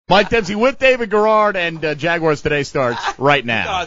Mike Dempsey with David Garrard, and Jaguars Today starts right now.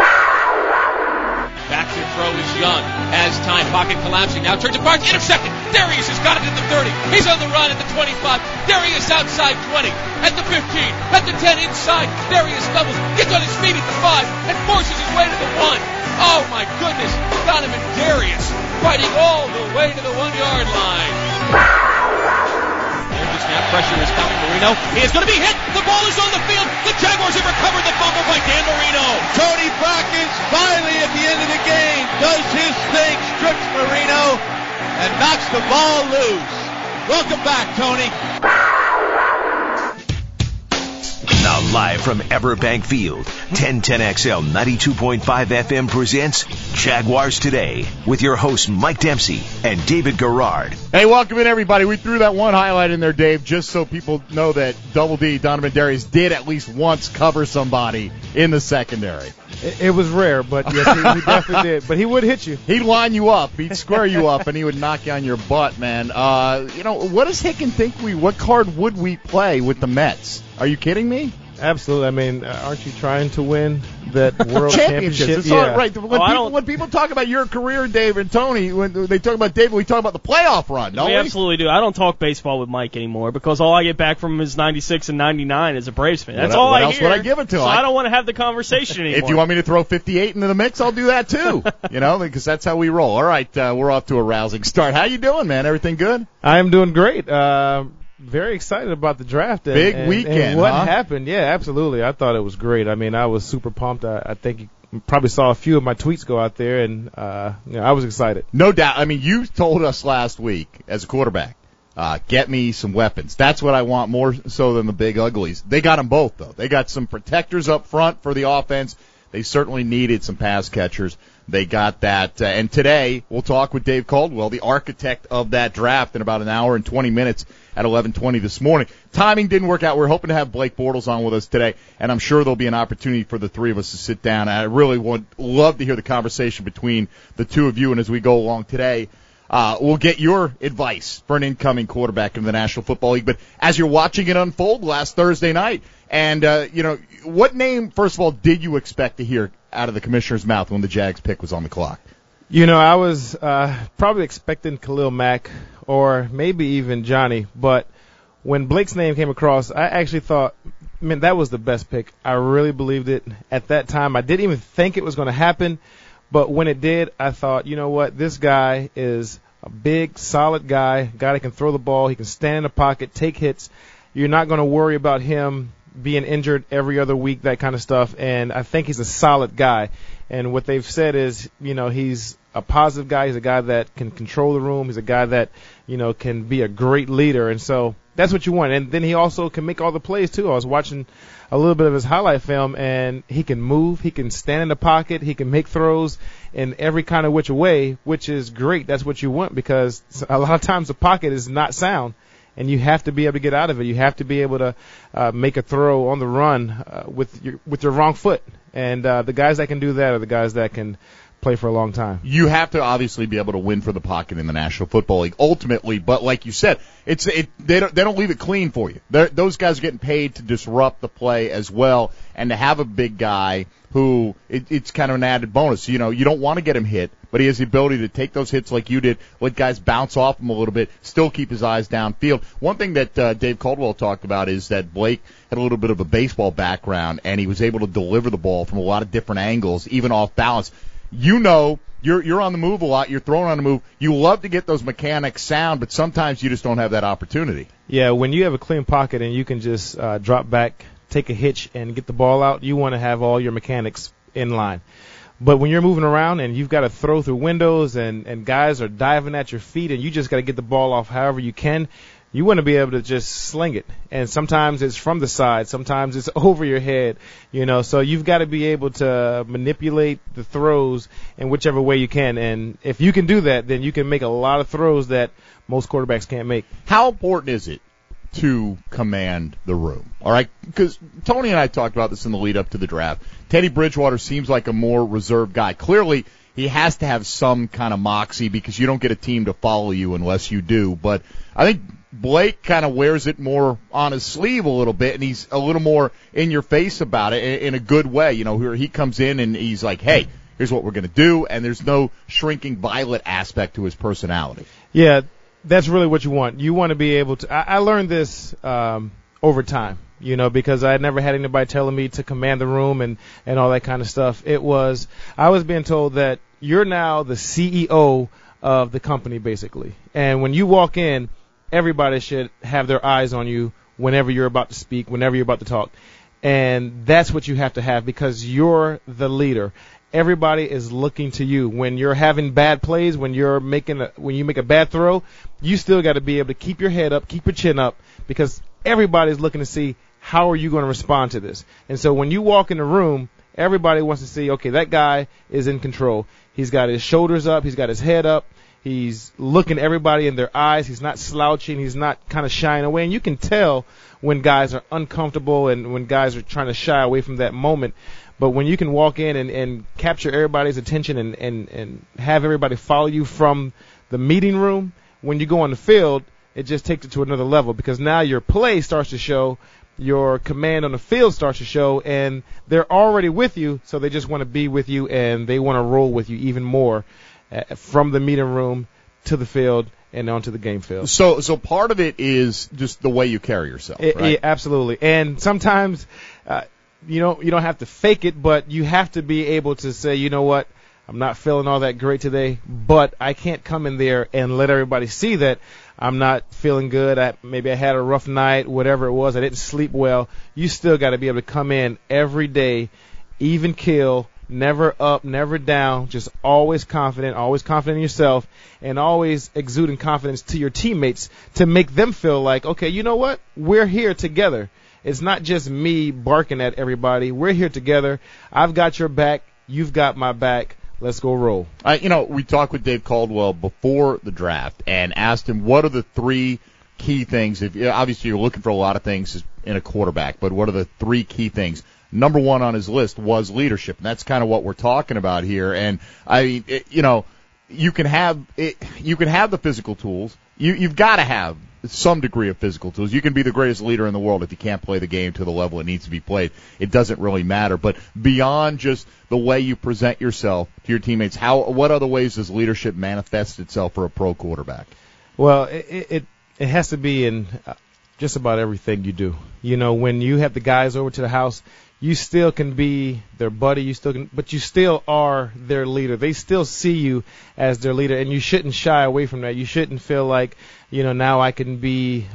Back to throw is Young. Has time. Pocket collapsing. Now turns to Barnes. Intercepted. Darius has got it at the 30. He's on the run at the 25. Darius outside 20. At the 15. At the 10 inside. Darius doubles. Gets on his feet at the 5. And forces his way to the 1. Oh my goodness. Donovan Darius fighting all the way to the 1-yard line. There's the snap. Pressure is coming. Marino. He is going to be hit. The ball is on the field. The Jaguars have recovered the fumble by Dan Marino. Tony Brockins finally at the end of the game does his thing, strips Marino, and knocks the ball loose. Welcome back, Tony. Now live from Everbank Field, 1010XL 92.5 FM presents Jaguars Today with your hosts Mike Dempsey and David Garrard. Hey, welcome in, everybody. We threw that one highlight in there, Dave, just so people know that Double D, Donovan Darius, did at least once cover somebody in the secondary. It was rare, but yes, he definitely did. But he would hit you. He'd line you up. He'd square you up, and he would knock you on your butt, man. What does Hicken think what card would we play with the Mets? Are you kidding me? Absolutely. I mean, aren't you trying to win that world championship? It's all right. When people talk about your career, Dave and Tony, when they talk about David, we talk about the playoff run, don't we? We absolutely do. I don't talk baseball with Mike anymore because all I get back from him is 96 and 99 as a Braves fan. That's all I hear. What else would I give it to? So I don't want to have the conversation anymore. If you want me to throw 58 into the mix, I'll do that too. Because that's how we roll. All right, we're off to a rousing start. How you doing, man? Everything good? I am doing great. Very excited about the draft. Big weekend, and what happened. Yeah, absolutely. I thought it was great. I mean, I was super pumped. I think you probably saw a few of my tweets go out there, and I was excited. No doubt. I mean, you told us last week as a quarterback, get me some weapons. That's what I want more so than the big uglies. They got them both, though. They got some protectors up front for the offense. They certainly needed some pass catchers. They got that. And today we'll talk with Dave Caldwell, the architect of that draft, in about an hour and 20 minutes at 11:20 this morning. Timing didn't work out. We're hoping to have Blake Bortles on with us today, and I'm sure there'll be an opportunity for the three of us to sit down. I really would love to hear the conversation between the two of you, and as we go along today, we'll get your advice for an incoming quarterback in the National Football League. But as you're watching it unfold last Thursday night, and, what name, first of all, did you expect to hear out of the commissioner's mouth when the Jags pick was on the clock? I was probably expecting Khalil Mack or maybe even Johnny, but when Blake's name came across, I actually thought, man, that was the best pick. I really believed it at that time. I didn't even think it was going to happen, but when it did, I thought, you know what, this guy is a big, solid guy that can throw the ball. He can stand in the pocket, take hits. You're not going to worry about him being injured every other week, that kind of stuff. And I think he's a solid guy. And what they've said is, he's a positive guy. He's a guy that can control the room. He's a guy that, can be a great leader. And so that's what you want. And then he also can make all the plays, too. I was watching a little bit of his highlight film, and he can move. He can stand in the pocket. He can make throws in every kind of which way, which is great. That's what you want, because a lot of times the pocket is not sound. And you have to be able to get out of it. You have to be able to make a throw on the run with your wrong foot. And the guys that can do that are the guys that can play for a long time. You have to obviously be able to win for the pocket in the National Football League ultimately, but like you said, they don't leave it clean for you. Those guys are getting paid to disrupt the play as well, and to have a big guy who it's kind of an added bonus. You don't want to get him hit, but he has the ability to take those hits like you did, let guys bounce off him a little bit, still keep his eyes downfield. One thing that Dave Caldwell talked about is that Blake had a little bit of a baseball background, and he was able to deliver the ball from a lot of different angles, even off balance. You're on the move a lot. You're throwing on the move. You love to get those mechanics sound, but sometimes you just don't have that opportunity. Yeah, when you have a clean pocket and you can just drop back, take a hitch, and get the ball out, you want to have all your mechanics in line. But when you're moving around and you've got to throw through windows and guys are diving at your feet and you just got to get the ball off however you can, you want to be able to just sling it. And sometimes it's from the side. Sometimes it's over your head, So you've got to be able to manipulate the throws in whichever way you can. And if you can do that, then you can make a lot of throws that most quarterbacks can't make. How important is it to command the room? All right, because Tony and I talked about this in the lead up to the draft. Teddy Bridgewater seems like a more reserved guy. Clearly, he has to have some kind of moxie because you don't get a team to follow you unless you do. But I think Blake kind of wears it more on his sleeve a little bit, and he's a little more in your face about it in a good way. You know, where he comes in and he's like, hey, here's what we're going to do, and there's no shrinking violet aspect to his personality. Yeah, that's really what you want. You want to be able to. I learned this over time, you know, because I had never had anybody telling me to command the room and all that kind of stuff. I was being told that you're now the CEO of the company, basically. And when you walk in, everybody should have their eyes on you whenever you're about to speak, whenever you're about to talk. And that's what you have to have because you're the leader. Everybody is looking to you. When you're having bad plays, when you make a bad throw, you still got to be able to keep your head up, keep your chin up, because everybody's looking to see how are you going to respond to this. And so when you walk in the room, everybody wants to see, okay, that guy is in control. He's got his shoulders up. He's got his head up. He's looking everybody in their eyes. He's not slouching. He's not kind of shying away. And you can tell when guys are uncomfortable and when guys are trying to shy away from that moment. But when you can walk in and capture everybody's attention and have everybody follow you from the meeting room, when you go on the field, it just takes it to another level because now your play starts to show, your command on the field starts to show, and they're already with you, so they just want to be with you and they want to roll with you even more from the meeting room to the field and onto the game field. So part of it is just the way you carry yourself, right? Absolutely. And sometimes you don't have to fake it, but you have to be able to say, you know what, I'm not feeling all that great today, but I can't come in there and let everybody see that I'm not feeling good. Maybe I had a rough night, whatever it was. I didn't sleep well. You still got to be able to come in every day, even keel, never up, never down, just always confident in yourself, and always exuding confidence to your teammates to make them feel like, okay, you know what? We're here together. It's not just me barking at everybody. We're here together. I've got your back. You've got my back. Let's go roll. We talked with Dave Caldwell before the draft and asked him what are the three key things. Obviously, you're looking for a lot of things in a quarterback, but what are the three key things? Number one on his list was leadership, and that's kind of what we're talking about here. And you can have the physical tools. You've got to have some degree of physical tools. You can be the greatest leader in the world if you can't play the game to the level it needs to be played. It doesn't really matter. But beyond just the way you present yourself to your teammates, what other ways does leadership manifest itself for a pro quarterback? Well, it has to be in just about everything you do. You know, when you have the guys over to the house, you still can be their buddy, but you still are their leader. They still see you as their leader, and you shouldn't shy away from that. You shouldn't feel like, now I can be,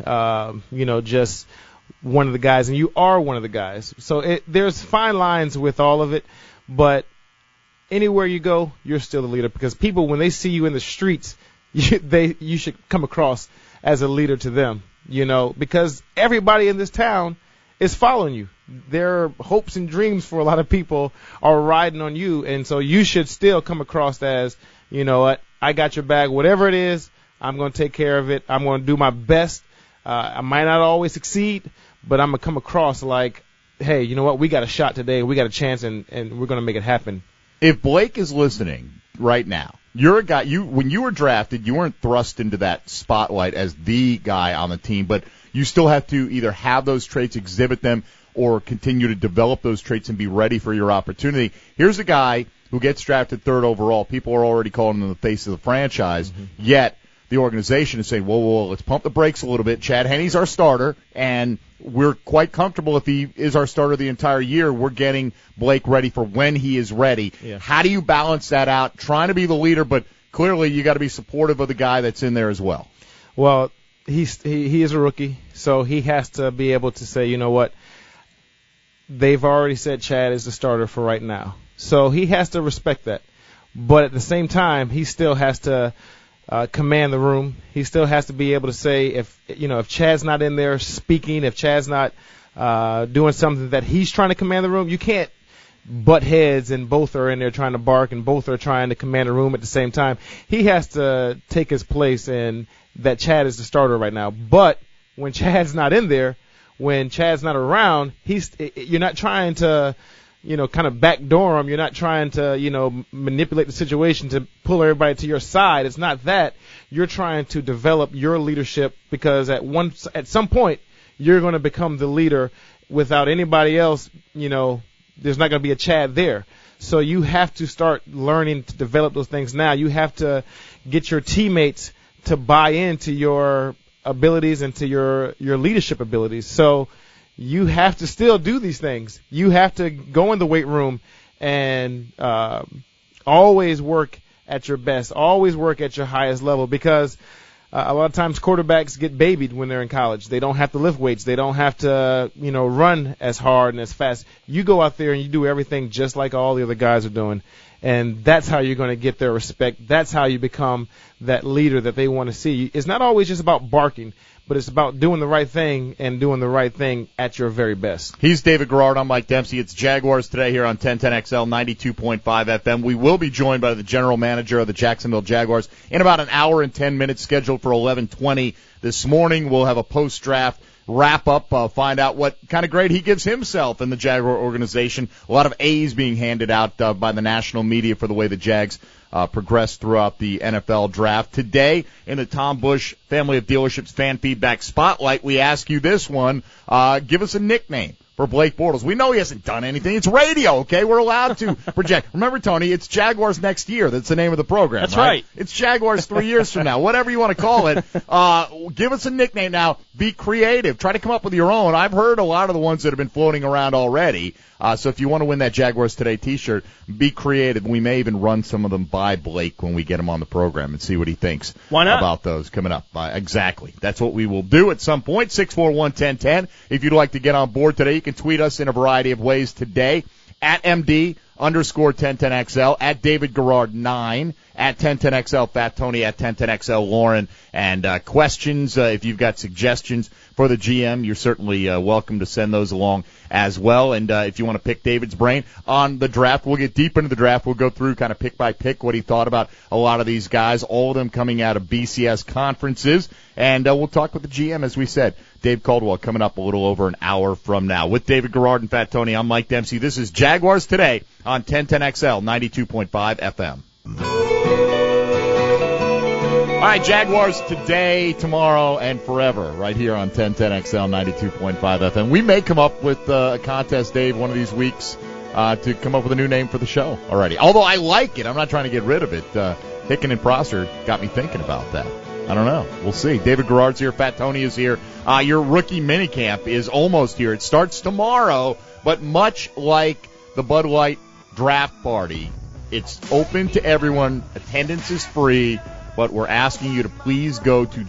just one of the guys, and you are one of the guys. So there's fine lines with all of it, but anywhere you go, you're still the leader because people, when they see you in the streets, you should come across as a leader to them, because everybody in this town is following you. Their hopes and dreams for a lot of people are riding on you, and so you should still come across as, what, I got your back, whatever it is, I'm going to take care of it. I'm going to do my best. I might not always succeed, but I'm going to come across like, hey, you know what, we got a shot today, we got a chance, and we're going to make it happen. If Blake is listening right now, you're a guy, when you were drafted, you weren't thrust into that spotlight as the guy on the team, but you still have to either have those traits, exhibit them, or continue to develop those traits and be ready for your opportunity. Here's a guy who gets drafted third overall. People are already calling him the face of the franchise, yet the organization is saying, whoa, let's pump the brakes a little bit. Chad Henne's our starter, and we're quite comfortable if he is our starter the entire year. We're getting Blake ready for when he is ready. Yeah. How do you balance that out? Trying to be the leader, but clearly you got to be supportive of the guy that's in there as well. Well, he is a rookie, so he has to be able to say, you know what, they've already said Chad is the starter for right now. So he has to respect that. But at the same time, he still has to command the room. He still has to be able to say if Chad's not in there speaking, if Chad's not doing something that he's trying to command the room, you can't butt heads and both are in there trying to bark and both are trying to command the room at the same time. He has to take his place in that Chad is the starter right now. But when Chad's not in there, when Chad's not around, you're not trying to kind of backdoor them. You're not trying to, manipulate the situation to pull everybody to your side. It's not that. You're trying to develop your leadership because at some point you're going to become the leader without anybody else. There's not going to be a Chad there. So you have to start learning to develop those things now. You have to get your teammates to buy into your abilities and to your leadership abilities. So you have to still do these things. You have to go in the weight room and always work at your best, always work at your highest level, because a lot of times quarterbacks get babied when they're in college. They don't have to lift weights. They don't have to, run as hard and as fast. You go out there and you do everything just like all the other guys are doing, and that's how you're going to get their respect. That's how you become that leader that they want to see. It's not always just about barking, but it's about doing the right thing and doing the right thing at your very best. He's David Garrard. I'm Mike Dempsey. It's Jaguars Today here on 1010XL 92.5 FM. We will be joined by the general manager of the Jacksonville Jaguars in about an hour and 10 minutes, scheduled for 11:20 this morning. We'll have a post-draft wrap-up, find out what kind of grade he gives himself in the Jaguar organization. A lot of A's being handed out by the national media for the way the Jags progressed throughout the NFL draft. Today, in the Tom Bush Family of Dealerships Fan Feedback Spotlight, we ask you this one. Give us a nickname for Blake Bortles. We know he hasn't done anything. It's radio, okay? We're allowed to project. Remember, Tony, it's Jaguars next year. That's the name of the program. That's right. It's Jaguars 3 years from now. Whatever you want to call it. Give us a nickname now. Be creative. Try to come up with your own. I've heard a lot of the ones that have been floating around already. So if you want to win that Jaguars Today t-shirt, be creative. We may even run some of them by Blake when we get him on the program and see what he thinks. Why not? About those coming up. Exactly. That's what we will do at some point. 641-1010. If you'd like to get on board today, you can tweet us in a variety of ways today. At MD_1010XL, at David Garrard 9, at 1010XL Fat Tony, at 1010XL Lauren. And questions, if you've got suggestions for the GM, you're certainly welcome to send those along as well. And if you want to pick David's brain on the draft, we'll get deep into the draft. We'll go through kind of pick by pick what he thought about a lot of these guys, all of them coming out of BCS conferences. And we'll talk with the GM, as we said. Dave Caldwell coming up a little over an hour from now. With David Garrard and Fat Tony, I'm Mike Dempsey. This is Jaguars Today on 1010XL 92.5 FM. All right, Jaguars today, tomorrow, and forever, right here on 1010XL 92.5 FM. We may come up with a contest, Dave, one of these weeks to come up with a new name for the show already. Although I like it. I'm not trying to get rid of it. Hicken and Prosser got me thinking about that. I don't know. We'll see. David Garrard's here. Fat Tony is here. Your rookie minicamp is almost here. It starts tomorrow, but much like the Bud Light draft party, it's open to everyone. Attendance is free, but we're asking you to please go to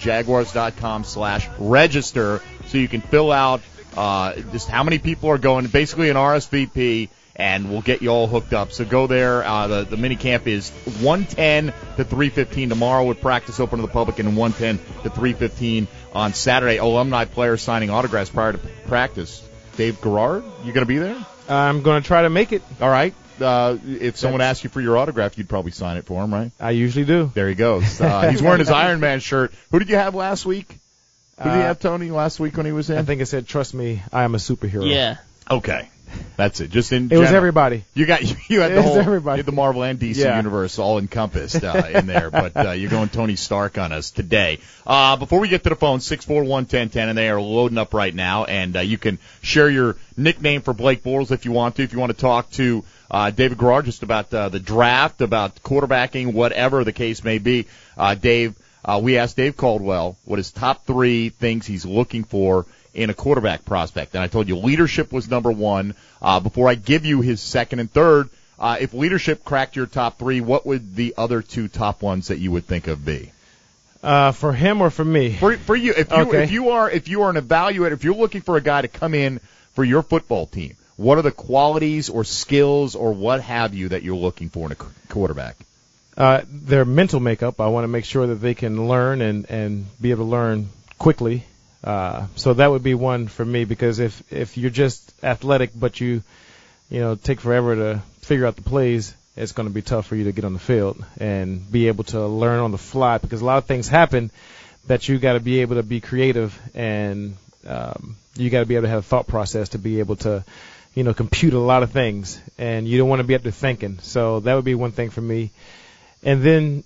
jaguars.com/register so you can fill out just how many people are going, basically an RSVP, and we'll get you all hooked up. So go there. The minicamp is 1:10 to 3:15 tomorrow with practice open to the public, and 1:10 to 3:15 on Saturday. Alumni players signing autographs prior to practice. Dave Garrard, you going to be there? I'm going to try to make it. All right. If someone asked you for your autograph, you'd probably sign it for him, right? I usually do. There he goes. He's wearing his Iron Man shirt. Who did you have last week? Who did you have, Tony, last week when he was in? I think it said, "Trust me, I am a superhero." Yeah. Okay. That's it. Just in It was everybody. You had the whole everybody. You had the Marvel and DC universe all encompassed in there. But you're going Tony Stark on us today. Before we get to the phone, 641-1010, and they are loading up right now. And you can share your nickname for Blake Bortles if you want to. If you want to talk to David Garrard just about the draft, about quarterbacking, whatever the case may be, Dave, we asked Dave Caldwell what his top 3 things he's looking for in a quarterback prospect. And I told you leadership was number 1. Before I give you his second and third, if leadership cracked your top 3, what would the other 2 top ones that you would think of be? For him or for me? For you. If you are an evaluator, if you're looking for a guy to come in for your football team, what are the qualities or skills or what have you that you're looking for in a quarterback? Their mental makeup. I want to make sure that they can learn and be able to learn quickly. So that would be one for me, because if you're just athletic but you take forever to figure out the plays, it's going to be tough for you to get on the field and be able to learn on the fly, because a lot of things happen that you got to be able to be creative, and you got to be able to have a thought process to be able to compute a lot of things, and you don't want to be up there thinking. So that would be one thing for me. And then,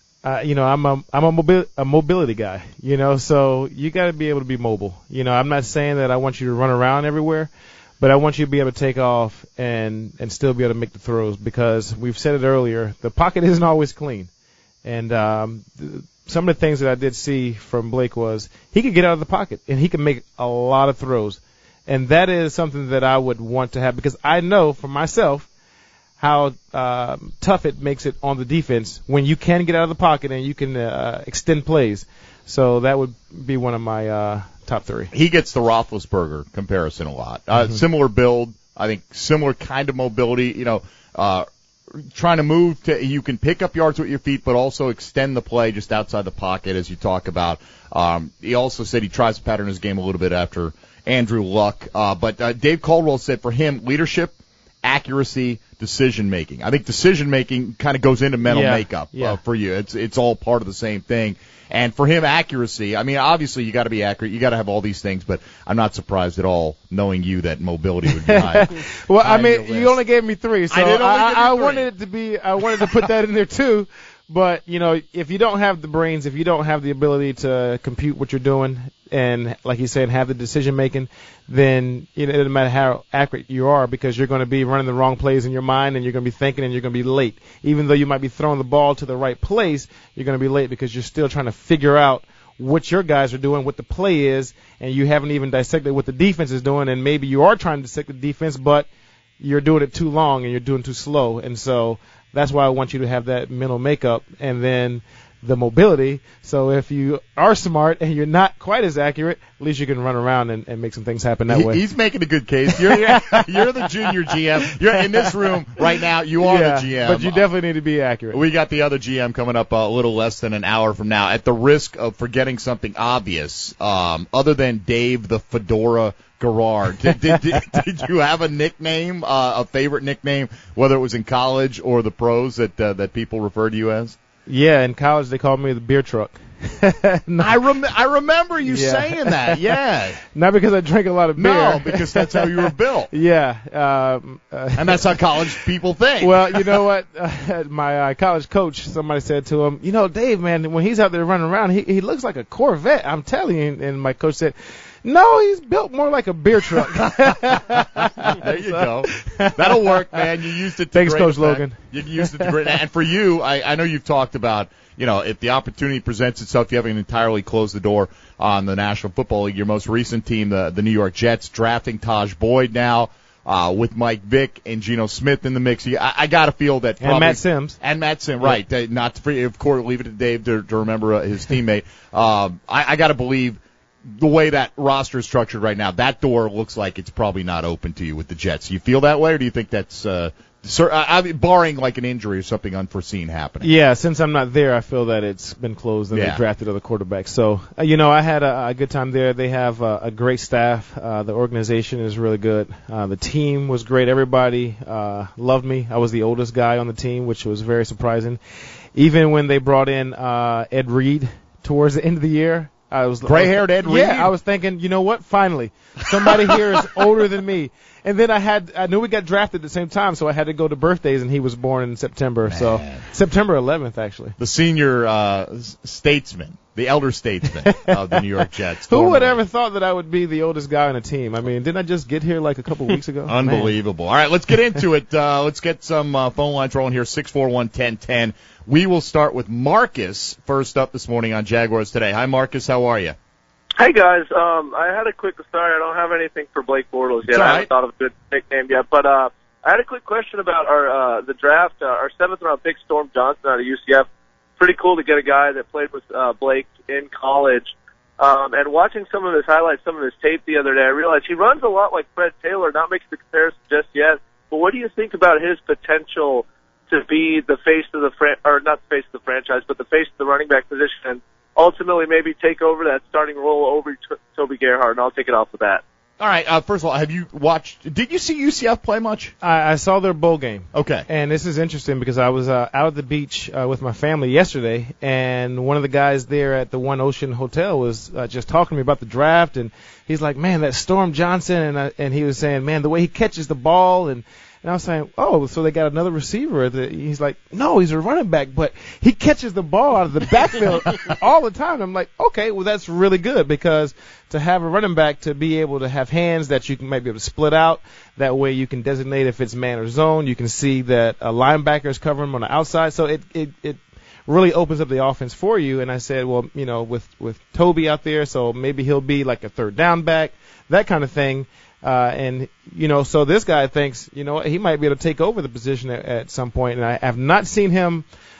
I'm a mobility guy, so you got to be able to be mobile. I'm not saying that I want you to run around everywhere, but I want you to be able to take off and still be able to make the throws, because we've said it earlier, the pocket isn't always clean. And some of the things that I did see from Blake was he could get out of the pocket and he could make a lot of throws. And that is something that I would want to have, because I know for myself how tough it makes it on the defense when you can get out of the pocket and you can extend plays. So that would be one of my top three. He gets the Roethlisberger comparison a lot. Similar build, I think similar kind of mobility, trying to move you can pick up yards with your feet, but also extend the play just outside the pocket, as you talk about. He also said he tries to pattern his game a little bit after Andrew Luck. But Dave Caldwell said for him, leadership, accuracy, decision-making. I think decision-making kind of goes into mental makeup for you. It's all part of the same thing. And for him, accuracy, I mean, obviously you got to be accurate. You got to have all these things, but I'm not surprised at all knowing you that mobility would be high. Well, I mean, you only gave me three, so I wanted to put that in there too. But, if you don't have the brains, if you don't have the ability to compute what you're doing and, like you said, have the decision-making, then it doesn't matter how accurate you are, because you're going to be running the wrong plays in your mind and you're going to be thinking and you're going to be late. Even though you might be throwing the ball to the right place, you're going to be late because you're still trying to figure out what your guys are doing, what the play is, and you haven't even dissected what the defense is doing, and maybe you are trying to dissect the defense, but you're doing it too long and you're doing too slow. And so that's why I want you to have that mental makeup and then the mobility. So if you are smart and you're not quite as accurate, at least you can run around and make some things happen that way. He's making a good case. You're the junior GM. You're in this room right now. You are the GM. But you definitely need to be accurate. We got the other GM coming up a little less than an hour from now. At the risk of forgetting something obvious, other than Dave the Fedora Garrard, did you have a nickname, a favorite nickname, whether it was in college or the pros that people refer to you as? Yeah, in college they called me the beer truck. I remember you saying that. Yeah, not because I drank a lot of beer. No, because that's how you were built. Yeah, and that's how college people think. Well, you know what? My college coach, somebody said to him, Dave, man, when he's out there running around, he looks like a Corvette. I'm telling you. And my coach said, no, he's built more like a beer truck. There you go. That'll work, man. You used it to Thanks, great Coach effect. Logan. You used it to great. And for you, I know you've talked about, if the opportunity presents itself, you haven't entirely closed the door on the National Football League. Your most recent team, the New York Jets, drafting Taj Boyd now, with Mike Vick and Geno Smith in the mix. I got to feel that probably. And Matt Sims. Right. Not to forget, of course, leave it to Dave to remember his teammate. I got to believe the way that roster is structured right now, that door looks like it's probably not open to you with the Jets. You feel that way, or do you think that's barring like an injury or something unforeseen happening? Yeah, since I'm not there, I feel that it's been closed and they drafted other quarterbacks. So, I had a good time there. They have a great staff. The organization is really good. The team was great. Everybody loved me. I was the oldest guy on the team, which was very surprising. Even when they brought in Ed Reed towards the end of the year, gray-haired Ed Reed? Yeah, I was thinking, you know what? Finally, somebody here is older than me. And then I knew we got drafted at the same time, so I had to go to birthdays, and he was born in September. Man. So September 11th, actually. The senior statesman, the elder statesman of the New York Jets. Who would ever thought that I would be the oldest guy on a team? I mean, didn't I just get here like a couple weeks ago? Unbelievable. Man. All right, let's get into it. Let's get some phone lines rolling here, 641-1010. We will start with Marcus first up this morning on Jaguars Today. Hi, Marcus. How are you? Hey, guys. I had a quick story. I don't have anything for Blake Bortles yet. Right. I haven't thought of a good nickname yet. But I had a quick question about the draft. Our seventh-round pick, Storm Johnson out of UCF. Pretty cool to get a guy that played with Blake in college. And watching some of his highlights, some of his tape the other day, I realized he runs a lot like Fred Taylor, not making the comparison just yet. But what do you think about his potential to be the face of the or not the face of the franchise, but the face of the running back position, and ultimately maybe take over that starting role over Toby Gerhart? And I'll take it off with that. All right. First of all, did you see UCF play much? I saw their bowl game. Okay. And this is interesting because I was out at the beach with my family yesterday, and one of the guys there at the One Ocean Hotel was just talking to me about the draft, and he's like, man, that Storm Johnson, and he was saying, man, the way he catches the ball, and I was saying, oh, so they got another receiver. He's like, no, he's a running back, but he catches the ball out of the backfield all the time. I'm like, okay, well, that's really good because to have a running back to be able to have hands that you can might be able to split out, that way you can designate if it's man or zone. You can see that a linebacker is covering him on the outside. So it really opens up the offense for you. And I said, well, with Toby out there, so maybe he'll be like a third down back, that kind of thing. So this guy thinks, he might be able to take over the position at some point. And I have not seen him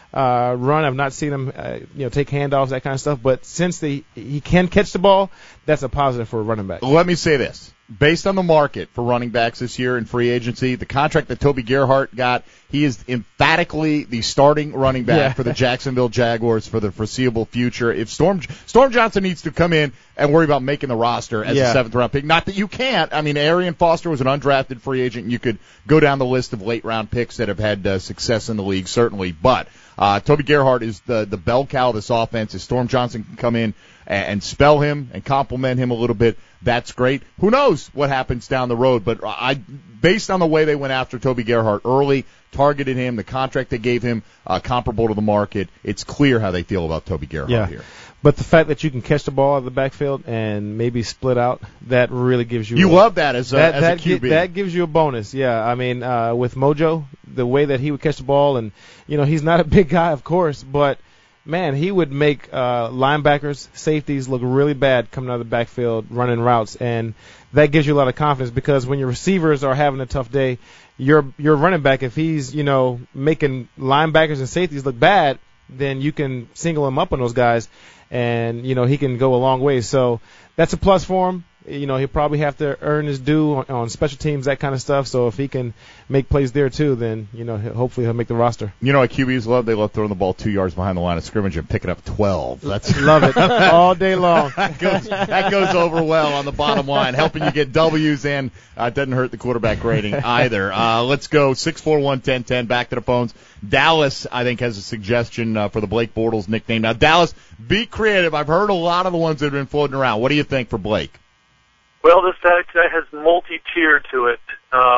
run. I've not seen him, take handoffs, that kind of stuff. But since he can catch the ball, that's a positive for a running back. Let me say this. Based on the market for running backs this year in free agency, the contract that Toby Gerhart got, he is emphatically the starting running back for the Jacksonville Jaguars for the foreseeable future. If Storm Johnson needs to come in and worry about making the roster as a 7th-round pick, not that you can't. I mean, Arian Foster was an undrafted free agent, and you could go down the list of late-round picks that have had success in the league, certainly. But Toby Gerhart is the bell cow of this offense. If Storm Johnson can come in and spell him and compliment him a little bit, that's great. Who knows what happens down the road? But based on the way they went after Toby Gerhart early, targeted him, the contract they gave him, comparable to the market, it's clear how they feel about Toby Gerhart here. But the fact that you can catch the ball out of the backfield and maybe split out, that really gives you. You love that as a QB. That gives you a bonus. Yeah, I mean, with Mojo, the way that he would catch the ball, and he's not a big guy, of course, but man, he would make linebackers, safeties look really bad coming out of the backfield running routes, and that gives you a lot of confidence because when your receivers are having a tough day, your running back, if he's making linebackers and safeties look bad, then you can single him up on those guys, and he can go a long way. So that's a plus for him. He'll probably have to earn his due on special teams, that kind of stuff. So if he can make plays there too, then hopefully he'll make the roster. You know what QBs love? They love throwing the ball 2 yards behind the line of scrimmage and picking up 12. Love it all day long. that goes over well on the bottom line, helping you get W's, and doesn't hurt the quarterback rating either. Let's go 641-1010. Back to the phones. Dallas, I think, has a suggestion for the Blake Bortles nickname. Now, Dallas, be creative. I've heard a lot of the ones that have been floating around. What do you think for Blake? Well, this tag has multi-tier to it.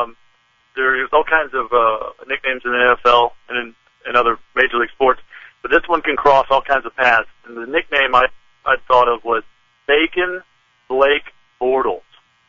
There's all kinds of nicknames in the NFL and in other major league sports, but this one can cross all kinds of paths. And the nickname I thought of was Bacon Blake Bortles.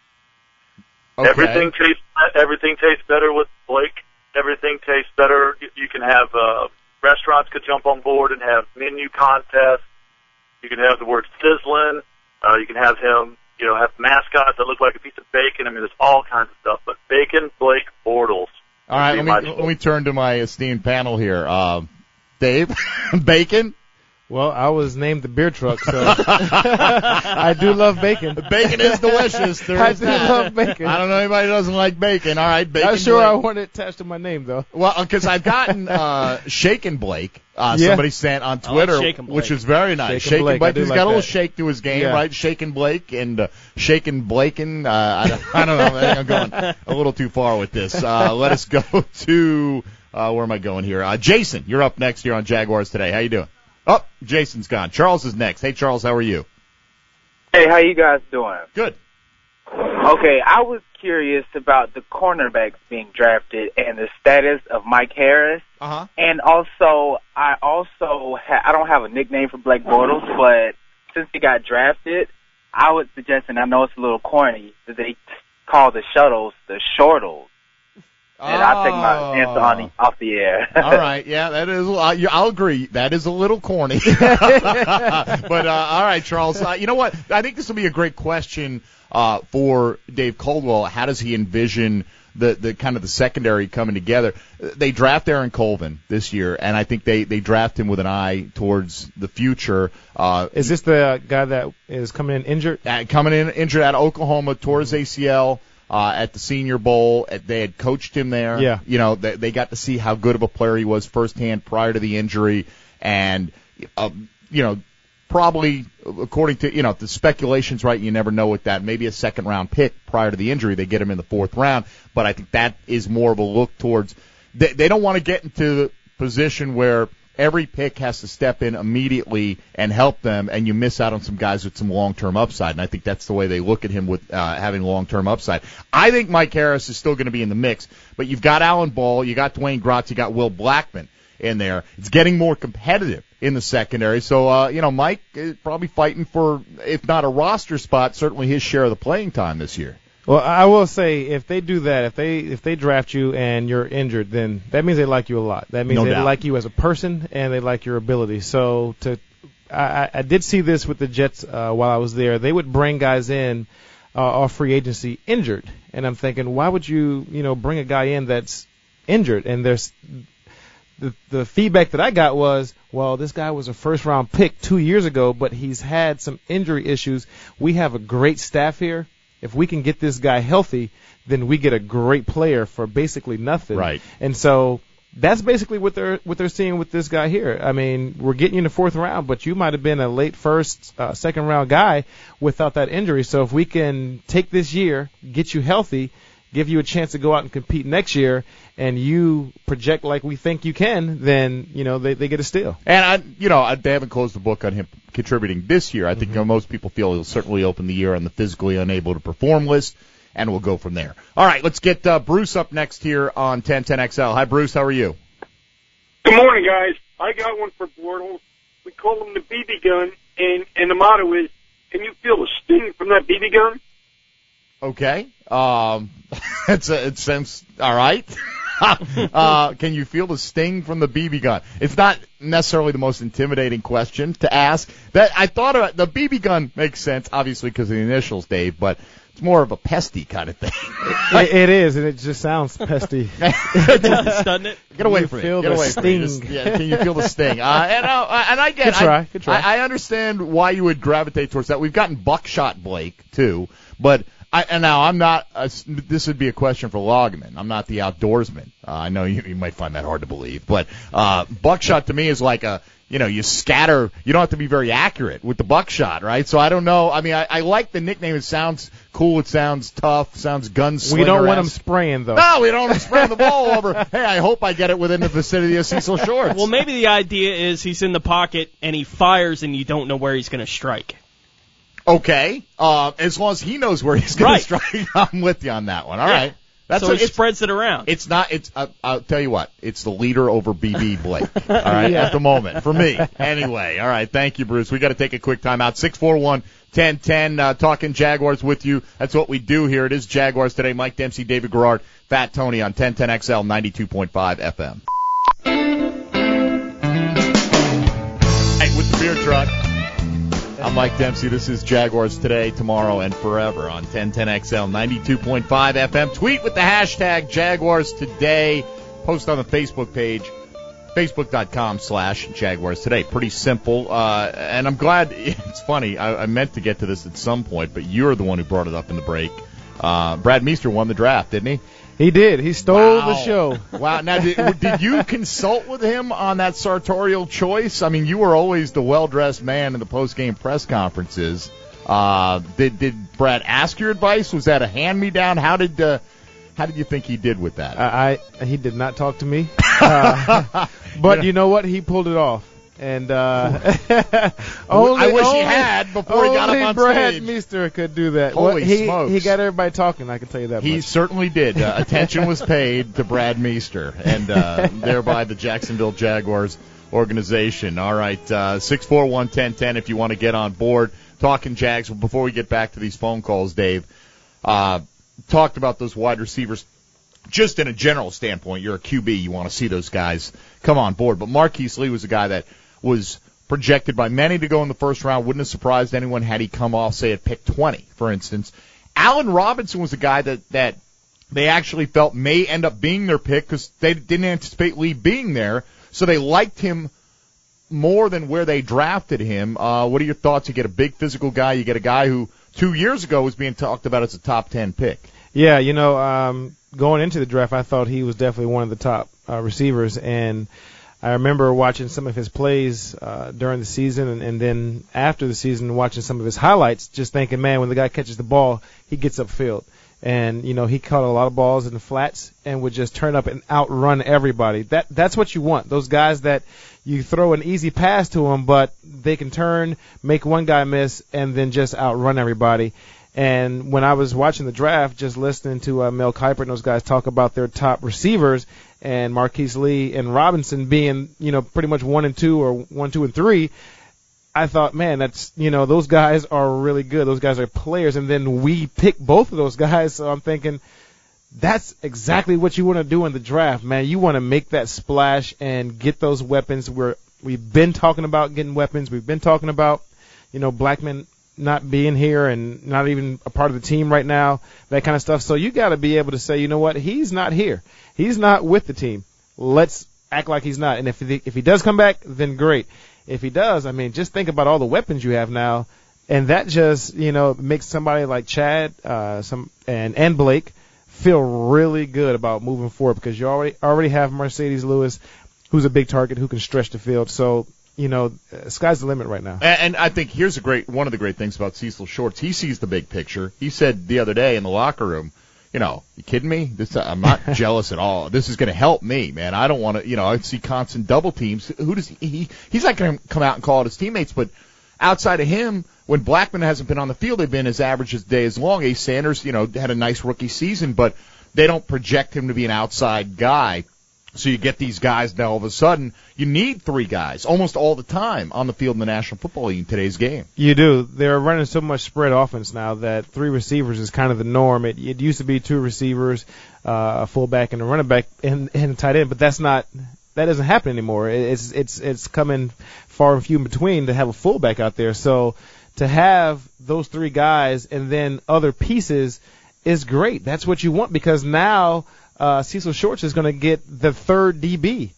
Okay. Everything tastes better with Blake. Everything tastes better. You can have restaurants could jump on board and have menu contests. You can have the word sizzling. You can have him. Have mascots that look like a piece of bacon. I mean, there's all kinds of stuff. But Bacon Blake Bortles. All right, let me turn to my esteemed panel here. Dave, Bacon? Well, I was named the beer truck, so I do love bacon. Bacon is delicious. I do love bacon. I don't know anybody who doesn't like bacon. All right, Bacon. Not sure Blake. I want it attached to my name, though. Well, because I've gotten Shaken Blake. Somebody sent on Twitter, which is very nice. Shaken Blake. He's got a little shake to his game, right? Shaken Blake and Shaken Blaken. I don't know. I think I'm going a little too far with this. Let us go to where am I going here? Jason, you're up next here on Jaguars Today. How you doing? Oh, Jason's gone. Charles is next. Hey, Charles, how are you? Hey, how you guys doing? Good. Okay, I was curious about the cornerbacks being drafted and the status of Mike Harris. Uh-huh. And also, I don't have a nickname for Blake Bortles, but since he got drafted, I would suggest, and I know it's a little corny, that they call the shuttles the shortles. And I'll take my answer off the air. All right, yeah, that is. I'll agree. That is a little corny. But all right, Charles. You know what? I think this will be a great question for Dave Caldwell. How does he envision the kind of the secondary coming together? They draft Aaron Colvin this year, and I think they draft him with an eye towards the future. Is this the guy that is coming in injured? Coming in injured at Oklahoma, tore his ACL. At the Senior Bowl, they had coached him there. Yeah. They got to see how good of a player he was firsthand prior to the injury. And, probably, according to, the speculation's right, you never know with that. Maybe a second-round pick prior to the injury. They get him in the 4th round, but I think that is more of a look towards they don't want to get into the position where every pick has to step in immediately and help them, and you miss out on some guys with some long-term upside. And I think that's the way they look at him with having long-term upside. I think Mike Harris is still going to be in the mix, but you've got Alan Ball, you got Dwayne Gratz, you got Will Blackman in there. It's getting more competitive in the secondary. So, Mike is probably fighting for, if not a roster spot, certainly his share of the playing time this year. Well, I will say, if they do that, if they draft you and you're injured, then that means they like you a lot. That means they like you as a person and they like your ability. So I did see this with the Jets while I was there. They would bring guys in off free agency injured, and I'm thinking, why would you bring a guy in that's injured? And there's the feedback that I got was, well, this guy was a first-round pick 2 years ago, but he's had some injury issues. We have a great staff here. If we can get this guy healthy, then we get a great player for basically nothing. Right. And so that's basically what they're seeing with this guy here. I mean, we're getting you in the 4th round, but you might have been a late first, second-round guy without that injury. So if we can take this year, get you healthy, give you a chance to go out and compete next year, and you project like we think you can, then, they get a steal. And, they haven't closed the book on him contributing this year. I think most people feel he'll certainly open the year on the physically unable to perform list, and we'll go from there. All right, let's get Bruce up next here on 1010XL. Hi, Bruce. How are you? Good morning, guys. I got one for Bortles. We call him the BB gun, and the motto is, can you feel the sting from that BB gun? Okay. It sounds all right. Can you feel the sting from the BB gun? It's not necessarily the most intimidating question to ask. That I thought about the BB gun makes sense, obviously, because of the initials, Dave, but it's more of a pesty kind of thing. It is, and it just sounds pesty. It does, doesn't it? Get away from feel it. Get the away sting. from it. Can you feel the sting? And I get it. Good try. I understand why you would gravitate towards that. We've gotten Buckshot Blake, too, but now I'm not. This would be a question for Logman. I'm not the outdoorsman. I know you might find that hard to believe, but buckshot to me is like you scatter. You don't have to be very accurate with the buckshot, right? So I don't know. I mean, I like the nickname. It sounds cool. It sounds tough. Sounds gunslinger. We don't want him spraying, though. No, we don't want him spraying the ball over. Hey, I hope I get it within the vicinity of Cecil Shorts. Well, maybe the idea is he's in the pocket and he fires and you don't know where he's going to strike. Okay, as long as he knows where he's going to strike, I'm with you on that one. All right. So he spreads it around. It's not. I'll tell you what. It's the leader over BB Blake. All right, at the moment for me. Anyway, all right. Thank you, Bruce. We got to take a quick timeout. 641-1010. Talking Jaguars with you. That's what we do here. It is Jaguars today. Mike Dempsey, David Garrard, Fat Tony on 1010XL 92.5 FM. Hey, with the beer truck. I'm Mike Dempsey. This is Jaguars Today, Tomorrow, and Forever on 1010XL 92.5 FM. Tweet with the hashtag Jaguars Today. Post on the Facebook page, facebook.com/Jaguars Today. Pretty simple. And I'm glad. It's funny. I meant to get to this at some point, but you're the one who brought it up in the break. Brad Meester won the draft, didn't he? He did. He stole the show. Wow. Now, did you consult with him on that sartorial choice? I mean, you were always the well-dressed man in the post-game press conferences. Did Brad ask your advice? Was that a hand-me-down? How did you think he did with that? He did not talk to me. But you know what? He pulled it off. And I wish he had before he got up on Brad stage. Brad Meester could do that. Holy smokes. He got everybody talking, I can tell you that He much. certainly did. Attention was paid to Brad Meester, and thereby the Jacksonville Jaguars organization. All right, 641-1010 if you want to get on board. Talking Jags. Before we get back to these phone calls, Dave, talked about those wide receivers. Just in a general standpoint, you're a QB. You want to see those guys come on board. But Marquise Lee was a guy that was projected by many to go in the first round. Wouldn't have surprised anyone had he come off, say, at pick 20, for instance. Allen Robinson was a guy that they actually felt may end up being their pick because they didn't anticipate Lee being there. So they liked him more than where they drafted him. What are your thoughts? You get a big physical guy. You get a guy who 2 years ago was being talked about as a top 10 pick. Yeah, going into the draft, I thought he was definitely one of the top receivers, and I remember watching some of his plays during the season and then after the season watching some of his highlights, just thinking, man, when the guy catches the ball, he gets upfield. And, he caught a lot of balls in the flats and would just turn up and outrun everybody. That's what you want. Those guys that you throw an easy pass to them, but they can turn, make one guy miss, and then just outrun everybody. And when I was watching the draft, just listening to Mel Kiper and those guys talk about their top receivers and Marquise Lee and Robinson being, pretty much 1 and 2 or 1, 2, and 3, I thought, man, that's, those guys are really good. Those guys are players. And then we picked both of those guys. So I'm thinking that's exactly what you want to do in the draft, man. You want to make that splash and get those weapons. We've been talking about getting weapons. We've been talking about, Blackman not being here and not even a part of the team right now, that kind of stuff. So you got to be able to say, you know what, he's not here. He's not with the team. Let's act like he's not. And if he does come back, then great. If he does, just think about all the weapons you have now, and that just, makes somebody like Chad and Blake feel really good about moving forward because you already have Mercedes Lewis, who's a big target who can stretch the field. So, sky's the limit right now. And I think here's one of the great things about Cecil Shorts. He sees the big picture. He said the other day in the locker room, you kidding me? I'm not jealous at all. This is going to help me, man. I don't want to, I see constant double teams. Who does he's not going to come out and call it his teammates, but outside of him, when Blackman hasn't been on the field, they've been as average as days long. Ace Sanders, had a nice rookie season, but they don't project him to be an outside guy. So you get these guys now all of a sudden. You need 3 guys almost all the time on the field in the National Football League in today's game. You do. They're running so much spread offense now that 3 receivers is kind of the norm. It used to be 2 receivers, a fullback and a running back and a tight end, but that doesn't happen anymore. It's coming far and few in between to have a fullback out there. So to have those 3 guys and then other pieces is great. That's what you want because now Cecil Shorts is going to get the 3rd DB,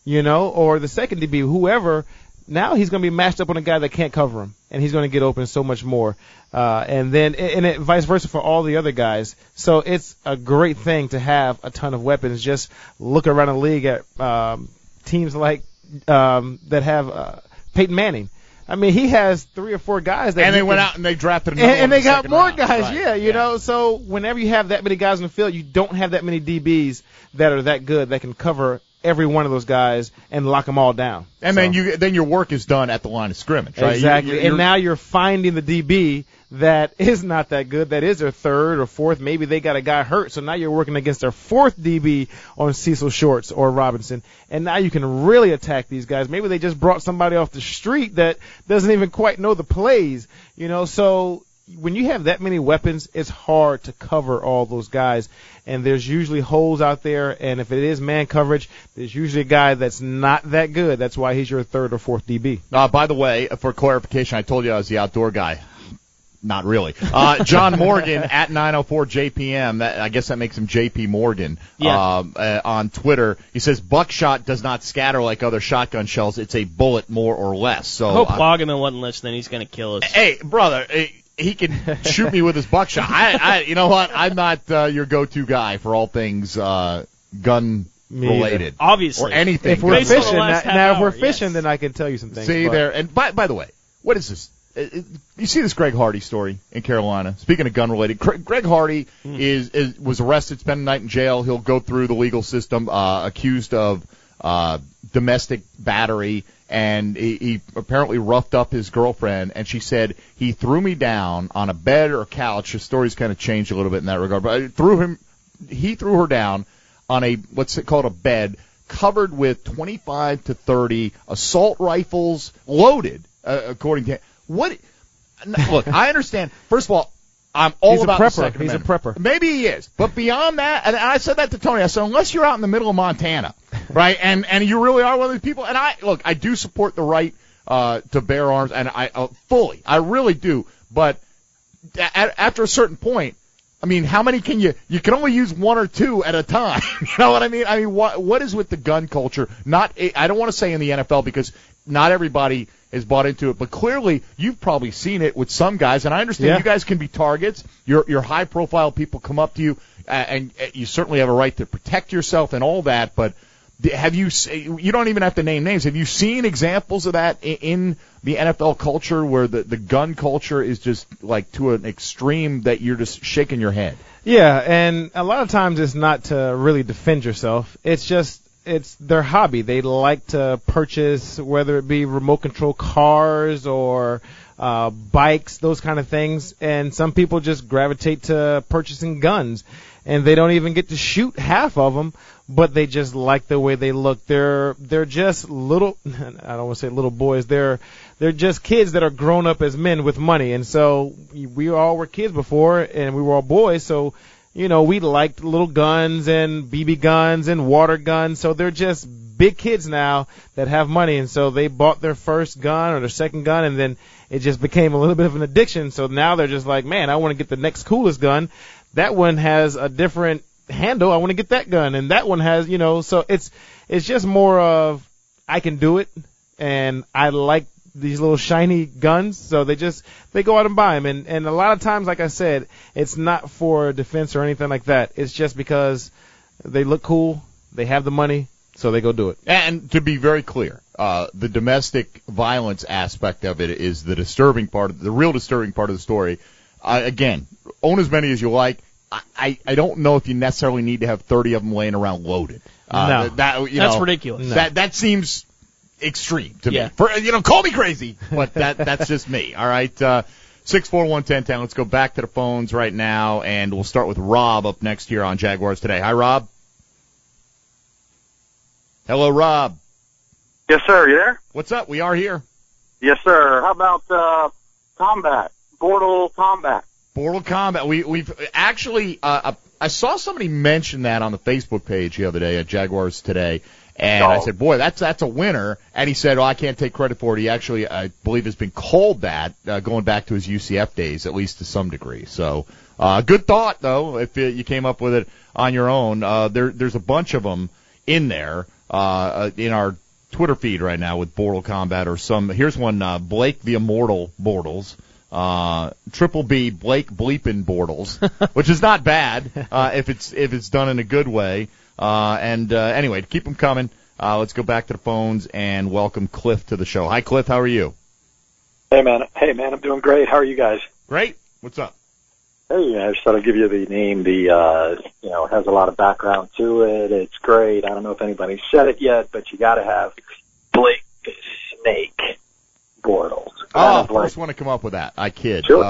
or the 2nd DB, whoever. Now he's going to be matched up on a guy that can't cover him, and he's going to get open so much more. And vice versa for all the other guys. So it's a great thing to have a ton of weapons. Just look around the league at teams like that have Peyton Manning. He has 3 or 4 guys that. And they went out and they drafted another and they got more round. guys, right. yeah, So whenever you have that many guys on the field, you don't have that many DBs that are that good that can cover every one of those guys and lock them all down. And then your work is done at the line of scrimmage, right? Exactly. And now you're finding the DB that is not that good, that is their 3rd or 4th. Maybe they got a guy hurt, so now you're working against their 4th DB on Cecil Shorts or Robinson. And now you can really attack these guys. Maybe they just brought somebody off the street that doesn't even quite know the plays, So when you have that many weapons, it's hard to cover all those guys. And there's usually holes out there, and if it is man coverage, there's usually a guy that's not that good. That's why he's your 3rd or 4th DB. By the way, for clarification, I told you I was the outdoor guy. Not really. John Morgan at 904 JPM. I guess that makes him JP Morgan. Yeah. On Twitter, he says buckshot does not scatter like other shotgun shells. It's a bullet more or less. So I hope Bogman wasn't listening. He's going to kill us. Hey, brother. He can shoot me with his buckshot. You know what? I'm not your go-to guy for all things gun related. Obviously. Or anything. If we're fishing, if we're fishing, then I can tell you some things. See there. And by the way, what is this? You see this Greg Hardy story in Carolina. Speaking of gun-related, Greg Hardy was arrested, spent a night in jail. He'll go through the legal system, accused of domestic battery, and he apparently roughed up his girlfriend, and she said, he threw me down on a bed or a couch. The story's kind of changed a little bit in that regard, but he threw her down on a, what's it called, a bed, covered with 25 to 30 assault rifles, loaded, according to him. Look, I understand. First of all, I'm all about the Second Amendment. He's a prepper. Maybe he is. But beyond that, and I said that to Tony, I said, unless you're out in the middle of Montana, right, and you really are one of these people, and I do support the right to bear arms, and I really do. But after a certain point, how many can you can only use 1 or 2 at a time. You know what I mean? What is with the gun culture? I don't want to say in the NFL because not everybody is bought into it, but clearly you've probably seen it with some guys, and I understand you guys can be targets. You're high-profile people come up to you, and you certainly have a right to protect yourself and all that, but Have you don't even have to name names. Have you seen examples of that in the NFL culture where the gun culture is just like to an extreme that you're just shaking your head? Yeah, and a lot of times it's not to really defend yourself. It's their hobby. They like to purchase, whether it be remote control cars or bikes, those kind of things. And some people just gravitate to purchasing guns, and they don't even get to shoot half of them, but they just like the way they look. They're just little, I don't want to say little boys. They're just kids that are grown up as men with money. And so we all were kids before, and we were all boys. So, you know, we liked little guns and BB guns and water guns. So they're just big kids now that have money. And so they bought their first gun or their second gun, and then it just became a little bit of an addiction. So now they're just like, man, I want to get the next coolest gun. That one has a different handle. I want to get that gun. And that one has, you know, so it's just more of I can do it, and I like these little shiny guns, so they go out and buy them. And a lot of times, like I said, it's not for defense or anything like that. It's just because they look cool, they have the money, so they go do it. And to be very clear, the domestic violence aspect of it is the disturbing part, the real disturbing part of the story. Again, own as many as you like. I don't know if you necessarily need to have 30 of them laying around loaded. No, that's ridiculous. No. That seems extreme to me. Call me crazy, but that's just me. All right. 641-1010. Let's go back to the phones right now, and we'll start with Rob up next here on Jaguars Today. Hi, Rob. Hello, Rob. Yes, sir. You there? What's up? We are here. Yes, sir. How about combat? Bortle combat. Bortle combat. We've actually I saw somebody mention that on the Facebook page the other day at Jaguars Today. And I said, boy, that's a winner. And he said, I can't take credit for it. He actually, I believe, has been called that going back to his UCF days, at least to some degree. So good thought, though, if you came up with it on your own. There's a bunch of them in there in our Twitter feed right now with Bortle Combat or some. Here's one, Blake the Immortal Bortles. Triple B Blake Bleepin' Bortles, which is not bad if it's done in a good way. Anyway, to keep them coming, let's go back to the phones and welcome Cliff to the show. Hi, Cliff. How are you? Hey, man. I'm doing great. How are you guys? Great. What's up? Hey, I just thought I'd give you the name. It has a lot of background to it. It's great. I don't know if anybody's said it yet, but you got to have Blake the Snake Bortles. First one to come up with that. I kid. Sure.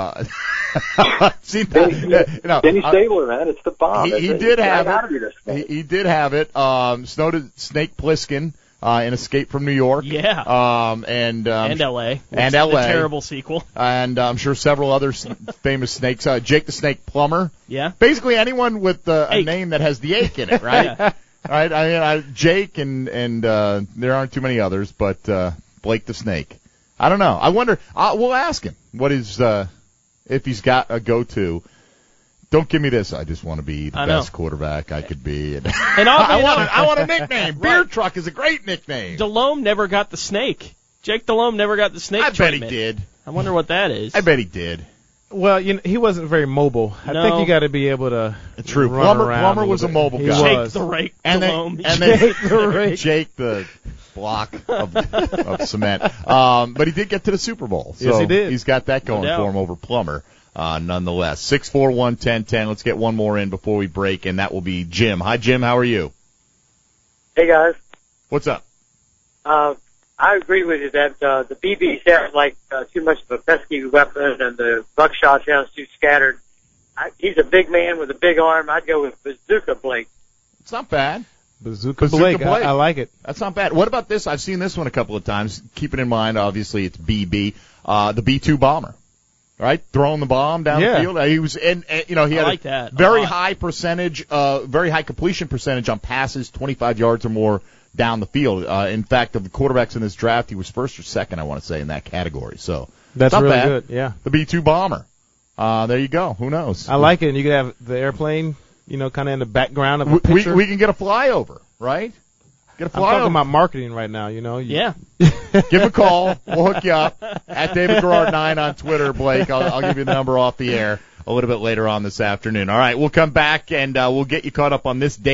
See that? Denny Stabler, man, it's the bomb. He did have it. He did have it. Snake Plissken in Escape from New York. Yeah. And L.A. And L.A. The terrible sequel. And I'm sure several other famous snakes. Jake the Snake Plumber. Yeah. Basically anyone with a name that has the ache in it, right? Yeah. Right. I mean, Jake and there aren't too many others, but Blake the Snake. I don't know. I wonder. We'll ask him what is if he's got a go-to. Don't give me this. I just want to be the best quarterback I could be. And I want a nickname. Beer Truck is a great nickname. Delhomme never got the snake. Jake Delhomme never got the snake. I treatment. bet he did. I wonder what that is. I bet he did. Well, he wasn't very mobile. I think you got to be able to. True. Plumber was a mobile guy. Jake the Rake. Jake the Rake. Jake the block of cement. But he did get to the Super Bowl. So yes, he did. He's got that going for him over Plummer. Nonetheless, 641-1010. Let's get one more in before we break, and that will be Jim. Hi, Jim. How are you? Hey, guys. What's up? I agree with you that the BB sounds like too much of a pesky weapon, and the buckshot sounds too scattered. He's a big man with a big arm. I'd go with Bazooka Blake. It's not bad. Bazooka Blake. I like it. That's not bad. What about this? I've seen this one a couple of times. Keeping in mind, obviously, it's BB. The B-2 bomber. Right? Throwing the bomb down the field. He was he had a very high percentage, very high completion percentage on passes, 25 yards or more down the field. In fact, of the quarterbacks in this draft, he was first or second, I want to say, in that category. So that's not really bad. good. Yeah. The B-2 bomber. There you go. Who knows? I like it. And you could have the airplane, kind of in the background of a picture. We can get a flyover, right? Get a flyover. I'm talking about marketing right now, Yeah. Give him a call. We'll hook you up at David Garrard 9 on Twitter, Blake. I'll give you the number off the air a little bit later on this afternoon. All right, we'll come back and we'll get you caught up on this date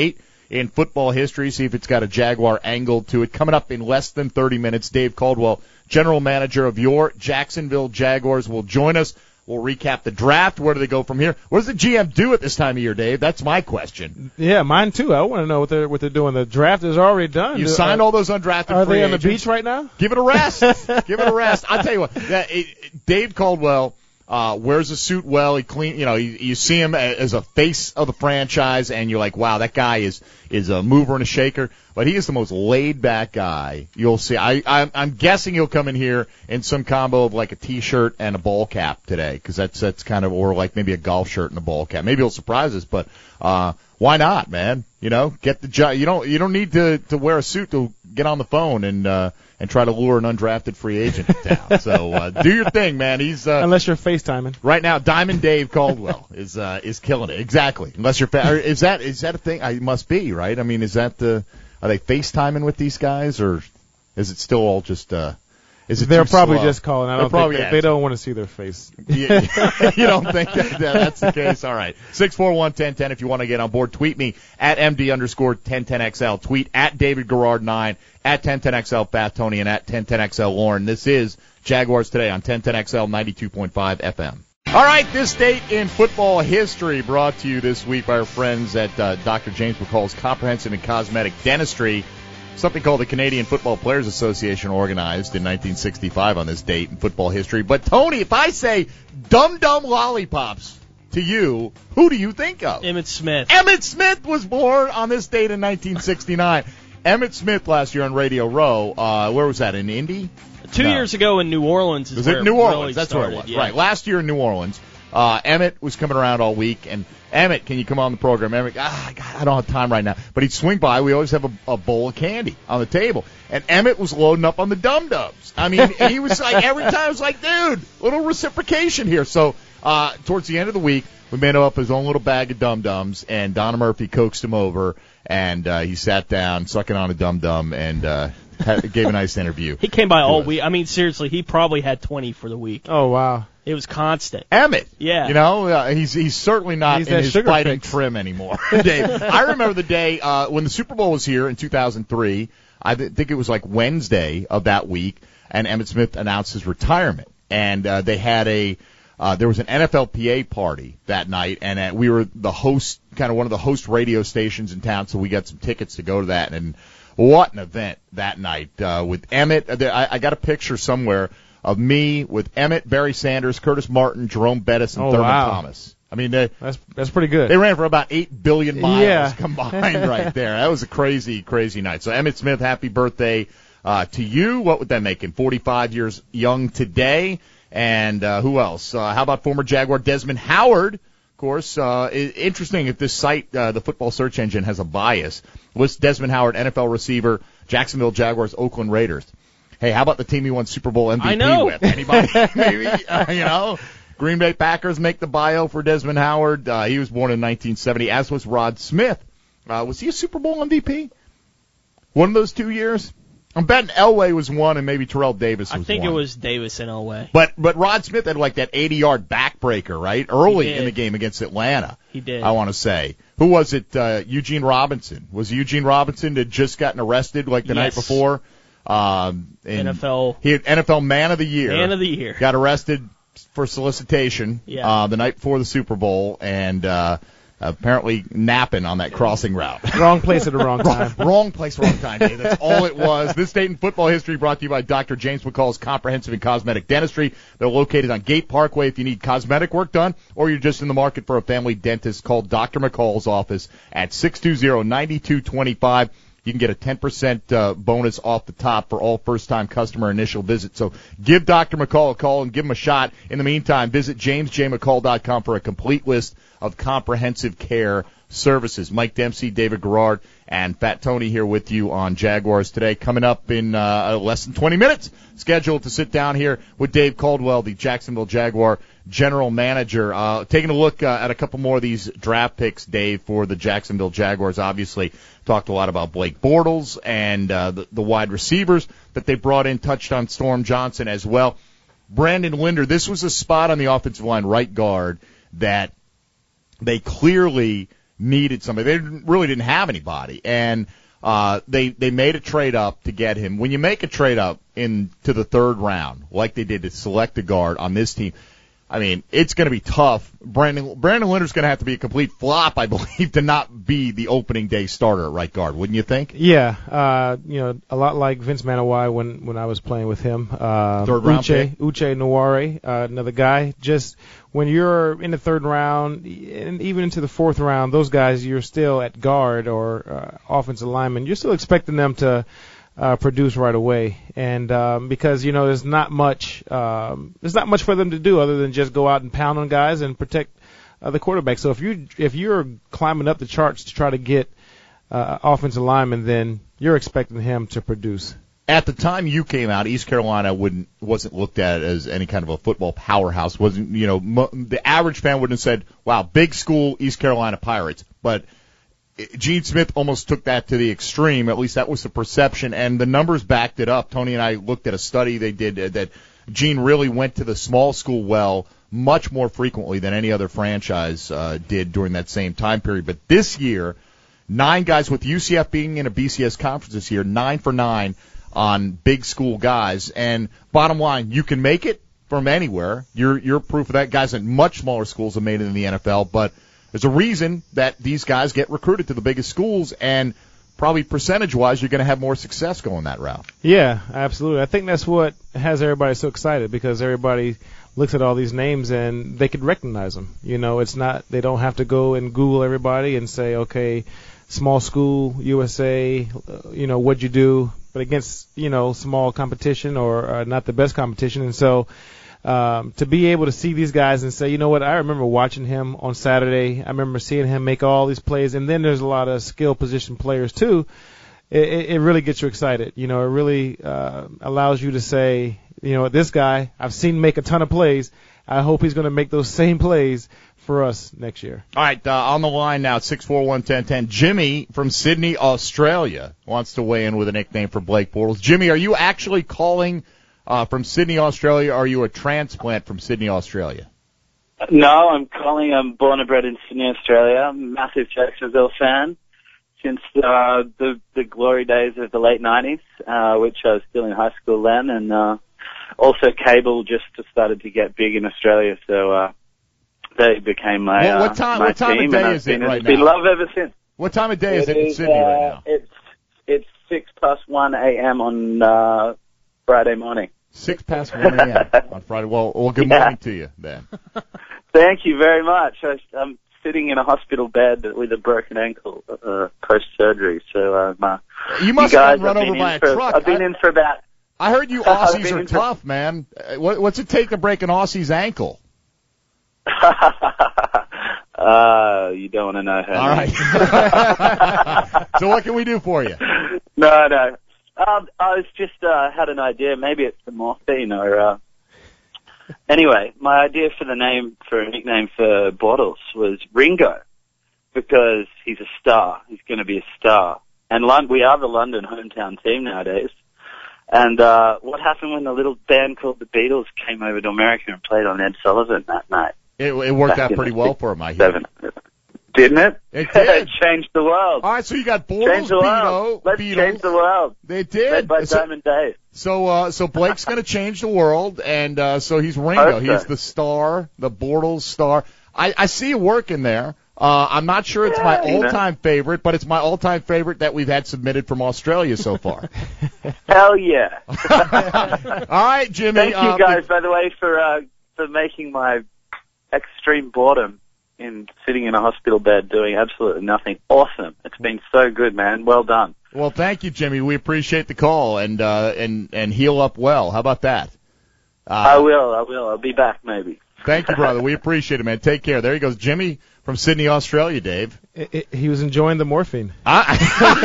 in football history, see if it's got a Jaguar angle to it. Coming up in less than 30 minutes, Dave Caldwell, general manager of your Jacksonville Jaguars, will join us. We'll recap the draft. Where do they go from here? What does the GM do at this time of year, Dave? That's my question. Yeah, mine too. I want to know what they're doing. The draft is already done. You signed all those undrafted Are free they on agents. the beach right now? Give it a rest. Give it a rest. I'll tell you what. Dave Caldwell wears a suit well. He clean. You see him as a face of the franchise, and you're like, wow, that guy is a mover and a shaker. But he is the most laid back guy you'll see. I'm guessing he'll come in here in some combo of like a t-shirt and a ball cap today, because that's kind of, or like maybe a golf shirt and a ball cap. Maybe he'll surprise us, but why not, man? Get the job. You don't need to wear a suit to get on the phone and try to lure an undrafted free agent to town. So do your thing, man. He's unless you're FaceTiming right now. Diamond Dave Caldwell is killing it. Exactly. Unless you're is that a thing? It must be, right? I mean, are they FaceTiming with these guys, or is it still all just? Is it They're probably slow? just calling. I don't think they don't want to see their face. You don't think that's the case? All right. 641-1010 if you want to get on board. Tweet me at MD_1010XL. Tweet at David Garrard 9, at 1010XL Fat Tony, and at 1010XL Lauren. This is Jaguars Today on 1010XL 92.5 FM. All right, this date in football history brought to you this week by our friends at Dr. James McCall's Comprehensive and Cosmetic Dentistry. Something called the Canadian Football Players Association organized in 1965 on this date in football history. But, Tony, if I say Dum Dum Lollipops to you, who do you think of? Emmitt Smith. Emmitt Smith was born on this date in 1969. Emmitt Smith last year on Radio Row, where was that, in Indy? 2 years ago in New Orleans. Was it New Orleans? Really That's started, where it was. yeah. Right, last year in New Orleans. Emmitt was coming around all week, and Emmitt, can you come on the program? Emmitt, God, I don't have time right now. But he'd swing by. We always have a bowl of candy on the table. And Emmitt was loading up on the Dum-Dums. I mean, he was like, every time I was like, dude, little reciprocation here. So towards the end of the week, we made up his own little bag of Dum-Dums, and Donna Murphy coaxed him over, and he sat down, sucking on a Dum-Dum, and gave a nice interview. He came by all week. I mean, seriously, he probably had 20 for the week. Oh, wow. It was constant. Emmitt. Yeah. He's certainly not in his fighting trim anymore, Dave. I remember the day when the Super Bowl was here in 2003. I think it was like Wednesday of that week, and Emmitt Smith announced his retirement. And they had there was an NFLPA party that night, and we were the host, kind of one of the host radio stations in town, so we got some tickets to go to that. And what an event that night with Emmitt. I got a picture somewhere of me with Emmitt, Barry Sanders, Curtis Martin, Jerome Bettis, and Thurman Thomas. I mean, that's pretty good. They ran for about 8 billion miles combined right there. That was a crazy, crazy night. So Emmitt Smith, happy birthday to you. What would that make him? 45 years young today. And who else? How about former Jaguar Desmond Howard? Of course, interesting if this site, the football search engine, has a bias. Lists Desmond Howard, NFL receiver, Jacksonville Jaguars, Oakland Raiders. Hey, how about the team he won Super Bowl MVP with? Anybody? Maybe, Green Bay Packers make the bio for Desmond Howard. He was born in 1970, as was Rod Smith. Was he a Super Bowl MVP? One of those 2 years? I'm betting Elway was one, and maybe Terrell Davis was one. I think it was Davis and Elway. But Rod Smith had like that 80-yard backbreaker, right? Early in the game against Atlanta. He did. I want to say. Who was it? Eugene Robinson. Was it Eugene Robinson that had just gotten arrested like the night before? NFL Man of the Year. Man of the Year. Got arrested for solicitation the night before the Super Bowl, and apparently napping on that crossing route. Wrong place at the wrong time. Wrong place, wrong time, Dave. That's all it was. This date in football history brought to you by Dr. James McCall's Comprehensive and Cosmetic Dentistry. They're located on Gate Parkway. If you need cosmetic work done or you're just in the market for a family dentist, call Dr. McCall's office at 620-9225. You can get a 10% bonus off the top for all first-time customer initial visits. So give Dr. McCall a call and give him a shot. In the meantime, visit jamesjmccall.com for a complete list of comprehensive care services. Mike Dempsey, David Garrard, and Fat Tony here with you on Jaguars Today. Coming up in less than 20 minutes, scheduled to sit down here with Dave Caldwell, the Jacksonville Jaguar general manager. Taking a look at a couple more of these draft picks, Dave, for the Jacksonville Jaguars. Obviously, talked a lot about Blake Bortles and the wide receivers that they brought in, touched on Storm Johnson as well. Brandon Linder, this was a spot on the offensive line, right guard, that they clearly needed somebody. They really didn't have anybody, and they made a trade up to get him. When you make a trade up into the third round, like they did to select a guard on this team, I mean, it's going to be tough. Brandon Linder's going to have to be a complete flop, I believe, to not be the opening day starter at right guard, wouldn't you think? Yeah, a lot like Vince Manawai when I was playing with him. Third round pick. Uche Nware, another guy. Just when you're in the third round and even into the fourth round, those guys, you're still at guard or offensive lineman. You're still expecting them to produce right away, and because there's not much for them to do other than just go out and pound on guys and protect the quarterback. So if you're climbing up the charts to try to get offensive lineman, then you're expecting him to produce. At the time you came out, East Carolina wasn't looked at as any kind of a football powerhouse. Wasn't the average fan wouldn't have said, "Wow, big school East Carolina Pirates," but Gene Smith almost took that to the extreme. At least that was the perception, and the numbers backed it up. Tony and I looked at a study they did that Gene really went to the small school well much more frequently than any other franchise did during that same time period. But this year, 9 guys, with UCF being in a BCS conference this year, 9 for 9 on big school guys. And bottom line, you can make it from anywhere. You're proof of that. Guys at much smaller schools have made it in the NFL, but there's a reason that these guys get recruited to the biggest schools, and probably percentage-wise, you're going to have more success going that route. Yeah, absolutely. I think that's what has everybody so excited, because everybody looks at all these names and they could recognize them. It's not, they don't have to go and Google everybody and say, okay, small school, USA, what'd you do? But against, small competition or not the best competition. And so, to be able to see these guys and say, you know what, I remember watching him on Saturday. I remember seeing him make all these plays, and then there's a lot of skill position players too. It really gets you excited. It really allows you to say, this guy, I've seen make a ton of plays. I hope he's going to make those same plays for us next year. All right, on the line now, 641-1010. Jimmy from Sydney, Australia, wants to weigh in with a nickname for Blake Bortles. Jimmy, are you actually calling from Sydney, Australia, or are you a transplant from Sydney, Australia? No, I'm calling. I'm born and bred in Sydney, Australia. I'm a massive Jacksonville fan since the glory days of the late 90s, which I was still in high school then, and also cable just started to get big in Australia, so they became my what time of day is it right now? Been love ever since. What time of day is it in Sydney right now? It's 1:06 a.m. on Friday morning. 1:06 a.m. on Friday. Well, good morning to you then. Thank you very much. I'm sitting in a hospital bed with a broken ankle post-surgery, so you must have been run over by a truck. I've been in for about... I heard you Aussies are tough, man. What's it take to break an Aussie's ankle? You don't want to know how. All right. So what can we do for you? No. I was just had an idea. Maybe it's the morphine or. Anyway, my idea for a nickname for Bortles was Ringo, because he's a star. He's going to be a star, and we are the London hometown team nowadays. And what happened when the little band called the Beatles came over to America and played on Ed Sullivan that night? It worked out pretty well for him, I hear. Didn't it? It did. It changed the world. All right, so you got Bortles, Beatles. Let's change the world. They did. Led by Diamond Dave. So Blake's going to change the world, and so he's Ringo. He's the star, the Bortles star. I see it working there. I'm not sure it's my all-time favorite, but it's my all-time favorite that we've had submitted from Australia so far. Hell yeah. All right, Jimmy. Thank you guys, by the way, for making my extreme boredom in sitting in a hospital bed doing absolutely nothing awesome. It's been so good, man. Well done. Well, thank you, Jimmy. We appreciate the call, and heal up well. How about that? I will. I'll be back maybe. Thank you, brother. We appreciate it, man. Take care. There he goes, Jimmy from Sydney, Australia, Dave. He was enjoying the morphine. That's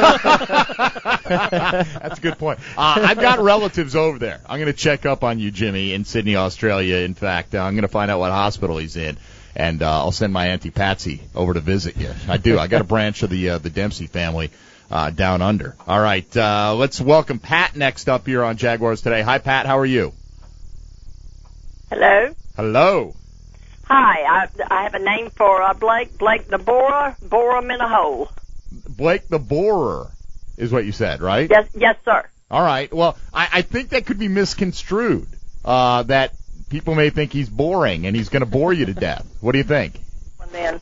a good point. I've got relatives over there. I'm going to check up on you, Jimmy, in Sydney, Australia. In fact, I'm going to find out what hospital he's in, and I'll send my Auntie Patsy over to visit you. I do. I got a branch of the Dempsey family down under. All right, let's welcome Pat next up here on Jaguars Today. Hi, Pat. How are you? Hello. Hello. Hi, I have a name for Blake. Blake the Borer. Bore him in a hole. Blake the Borer is what you said, right? Yes, sir. All right. Well, I think that could be misconstrued. That people may think he's boring and he's going to bore you to death. What do you think? And then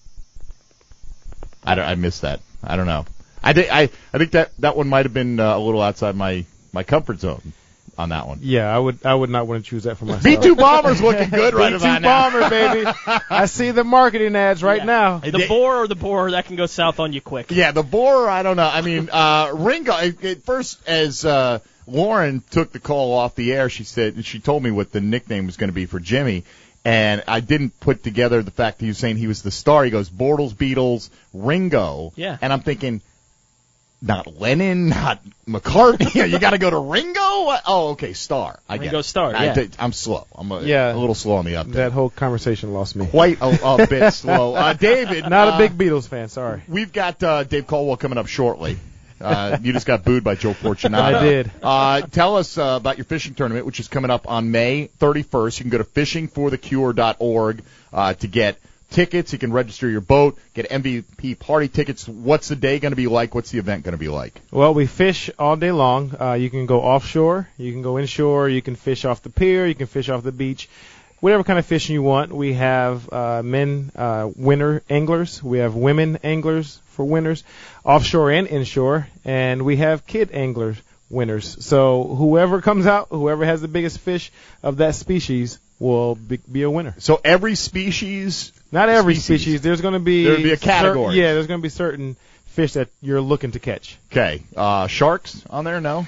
I missed that. I don't know. I think that one might have been a little outside my comfort zone on that one. Yeah, I would not want to choose that for myself. B2 Bomber's looking good right about now. B2 Bomber, baby. I see the marketing ads right now. The Borer or the Borer, that can go south on you quick. Yeah, the Borer, I don't know. I mean, Ringo, at first, as Lauren took the call off the air, she told me what the nickname was going to be for Jimmy, and I didn't put together the fact that he was saying he was the star. He goes, Bortles, Beatles, Ringo. Yeah. And I'm thinking, not Lennon, not McCartney. You got to go to Ringo? Oh, okay, star. I get Ringo it. Star, yeah. I'm slow. I'm a Yeah. little slow on the update. That whole conversation lost me. Quite a bit slow. David. Not a big Beatles fan, sorry. We've got Dave Caldwell coming up shortly. You just got booed by Joe Fortunato. I did. Tell us about your fishing tournament, which is coming up on May 31st. You can go to fishingforthecure.org to get tickets. You can register your boat, get MVP party tickets. What's the day going to be like? What's the event going to be like? Well, we fish all day long. You can go offshore. You can go inshore. You can fish off the pier. You can fish off the beach. Whatever kind of fishing you want. We have men winter anglers. We have women anglers for winners, offshore and inshore. And we have kid anglers winners. So whoever comes out, whoever has the biggest fish of that species will be a winner. So every species? Not every species. There's going to be... There'll be a category. There's going to be certain fish that you're looking to catch. Okay. Sharks on there? No?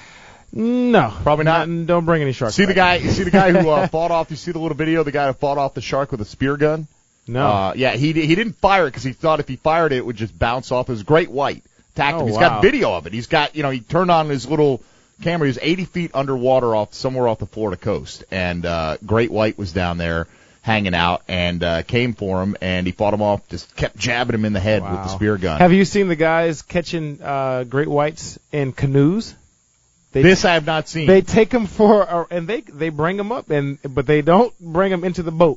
No. Probably not? Don't bring any sharks. See the guy who fought off, you see the little video, the guy who fought off the shark with a spear gun? No. Yeah, he didn't fire it because he thought if he fired it, it would just bounce off. It was great white. Attacked him. He's got video of it. He's got, he turned on his little camera. He was 80 feet underwater somewhere off the Florida coast. And great white was down there hanging out and came for him, and he fought him off, just kept jabbing him in the head with the spear gun. Have you seen the guys catching great whites in canoes? This I have not seen. They take them and they bring them up, but they don't bring them into the boat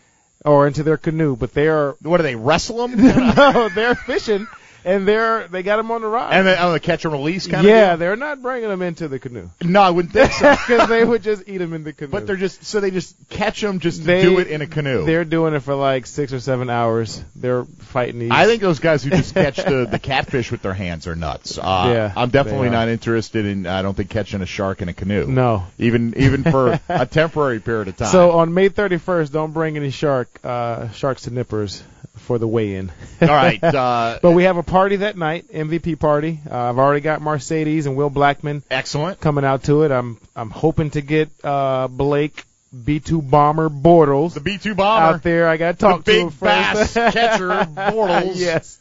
or into their canoe. But they are. What do they wrestle them? No, they're fishing, and they got them on the rod. And the catch and release kind of. Yeah, deal? they're not bringing them into the canoe. No, I wouldn't think so. Because they would just eat them in the canoe. But they just catch them to do it in a canoe. They're doing it for like 6 or 7 hours. They're fighting these. I think those guys who just catch the catfish with their hands are nuts. Yeah, I'm definitely not interested in. I don't think catching a shark in a canoe. No, even for a temporary period of time. So on May 31st, don't bring any sharks to Nippers for the weigh-in. All right. But we have a party that night, MVP party. I've already got Mercedes and Will Blackman. Excellent. Coming out to it. I'm hoping to get Blake B2 Bomber Bortles. The B2 Bomber out there. I got to talk to him first. Big bass catcher Bortles.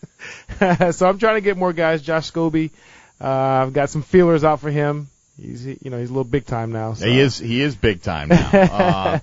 Yes. So I'm trying to get more guys. Josh Scobie. I've got some feelers out for him. He's a little big time now. So. He is big time now.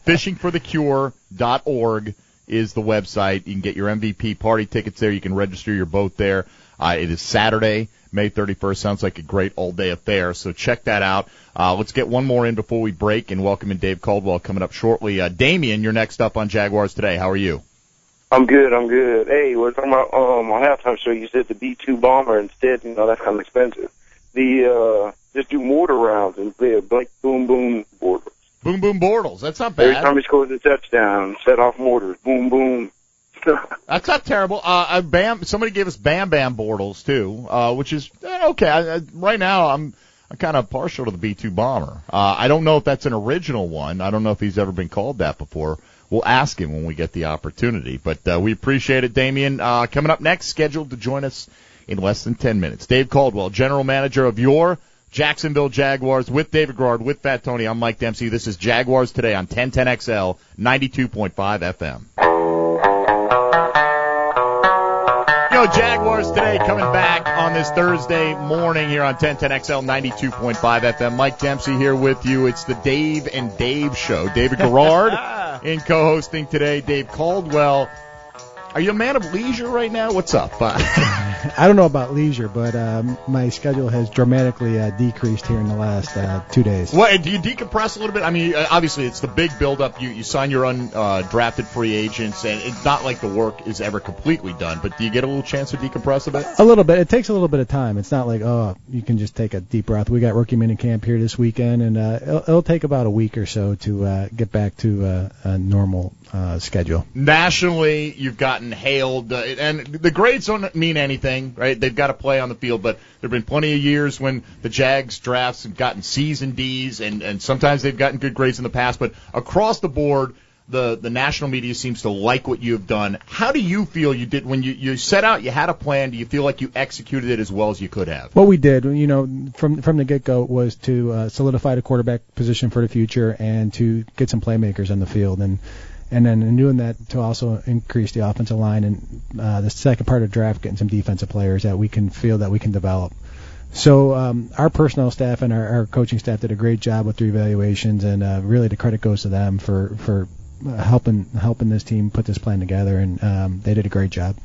Fishingforthecure.org is the website. You can get your MVP party tickets there. You can register your boat there. It is Saturday, May 31st. Sounds like a great all-day affair, so check that out. Let's get one more in before we break and welcome in Dave Caldwell coming up shortly. Damien, you're next up on Jaguars Today. How are you? I'm good. Hey, we're talking about on halftime show. You said the B2 Bomber instead. That's kind of expensive. Just do mortar rounds and play a Blake Boom Boom Bortles. Boom Boom Bortles. That's not bad. Every time he scores a touchdown, set off mortars. Boom Boom. That's not terrible. Somebody gave us Bam Bam Bortles too, which is okay. Right now, I'm kind of partial to the B2 Bomber. I don't know if that's an original one. I don't know if he's ever been called that before. We'll ask him when we get the opportunity. But we appreciate it, Damien. Coming up next, scheduled to join us in less than 10 minutes. Dave Caldwell, general manager of your Jacksonville Jaguars, with David Garrard, with Fat Tony. I'm Mike Dempsey. This is Jaguars Today on 1010XL, 92.5 FM. Jaguars Today coming back on this Thursday morning here on 1010XL 92.5 FM. Mike Dempsey here with you. It's the Dave and Dave show. David Garrard in co-hosting today. Dave Caldwell Are you a man of leisure right now? What's up? I don't know about leisure, but my schedule has dramatically decreased here in the last 2 days. What, do you decompress a little bit? I mean, obviously it's the big build-up. You sign your undrafted free agents, and it's not like the work is ever completely done, but do you get a little chance to decompress a bit? A little bit. It takes a little bit of time. It's not like, you can just take a deep breath. We got rookie minicamp here this weekend, and it'll take about a week or so to get back to a normal schedule. Nationally, you've gotten hailed, and the grades don't mean anything, right? They've got to play on the field, but there have been plenty of years when the Jags drafts have gotten C's and D's, and sometimes they've gotten good grades in the past, but across the board, the national media seems to like what you've done. How do you feel you did when you set out, you had a plan, do you feel like you executed it as well as you could have? What we did, from the get-go was to solidify the quarterback position for the future and to get some playmakers on the field, and then in doing that, to also increase the offensive line, and the second part of the draft, getting some defensive players that we can feel that we can develop. So our personnel staff and our coaching staff did a great job with the evaluations, and really the credit goes to them for helping this team put this plan together, and they did a great job.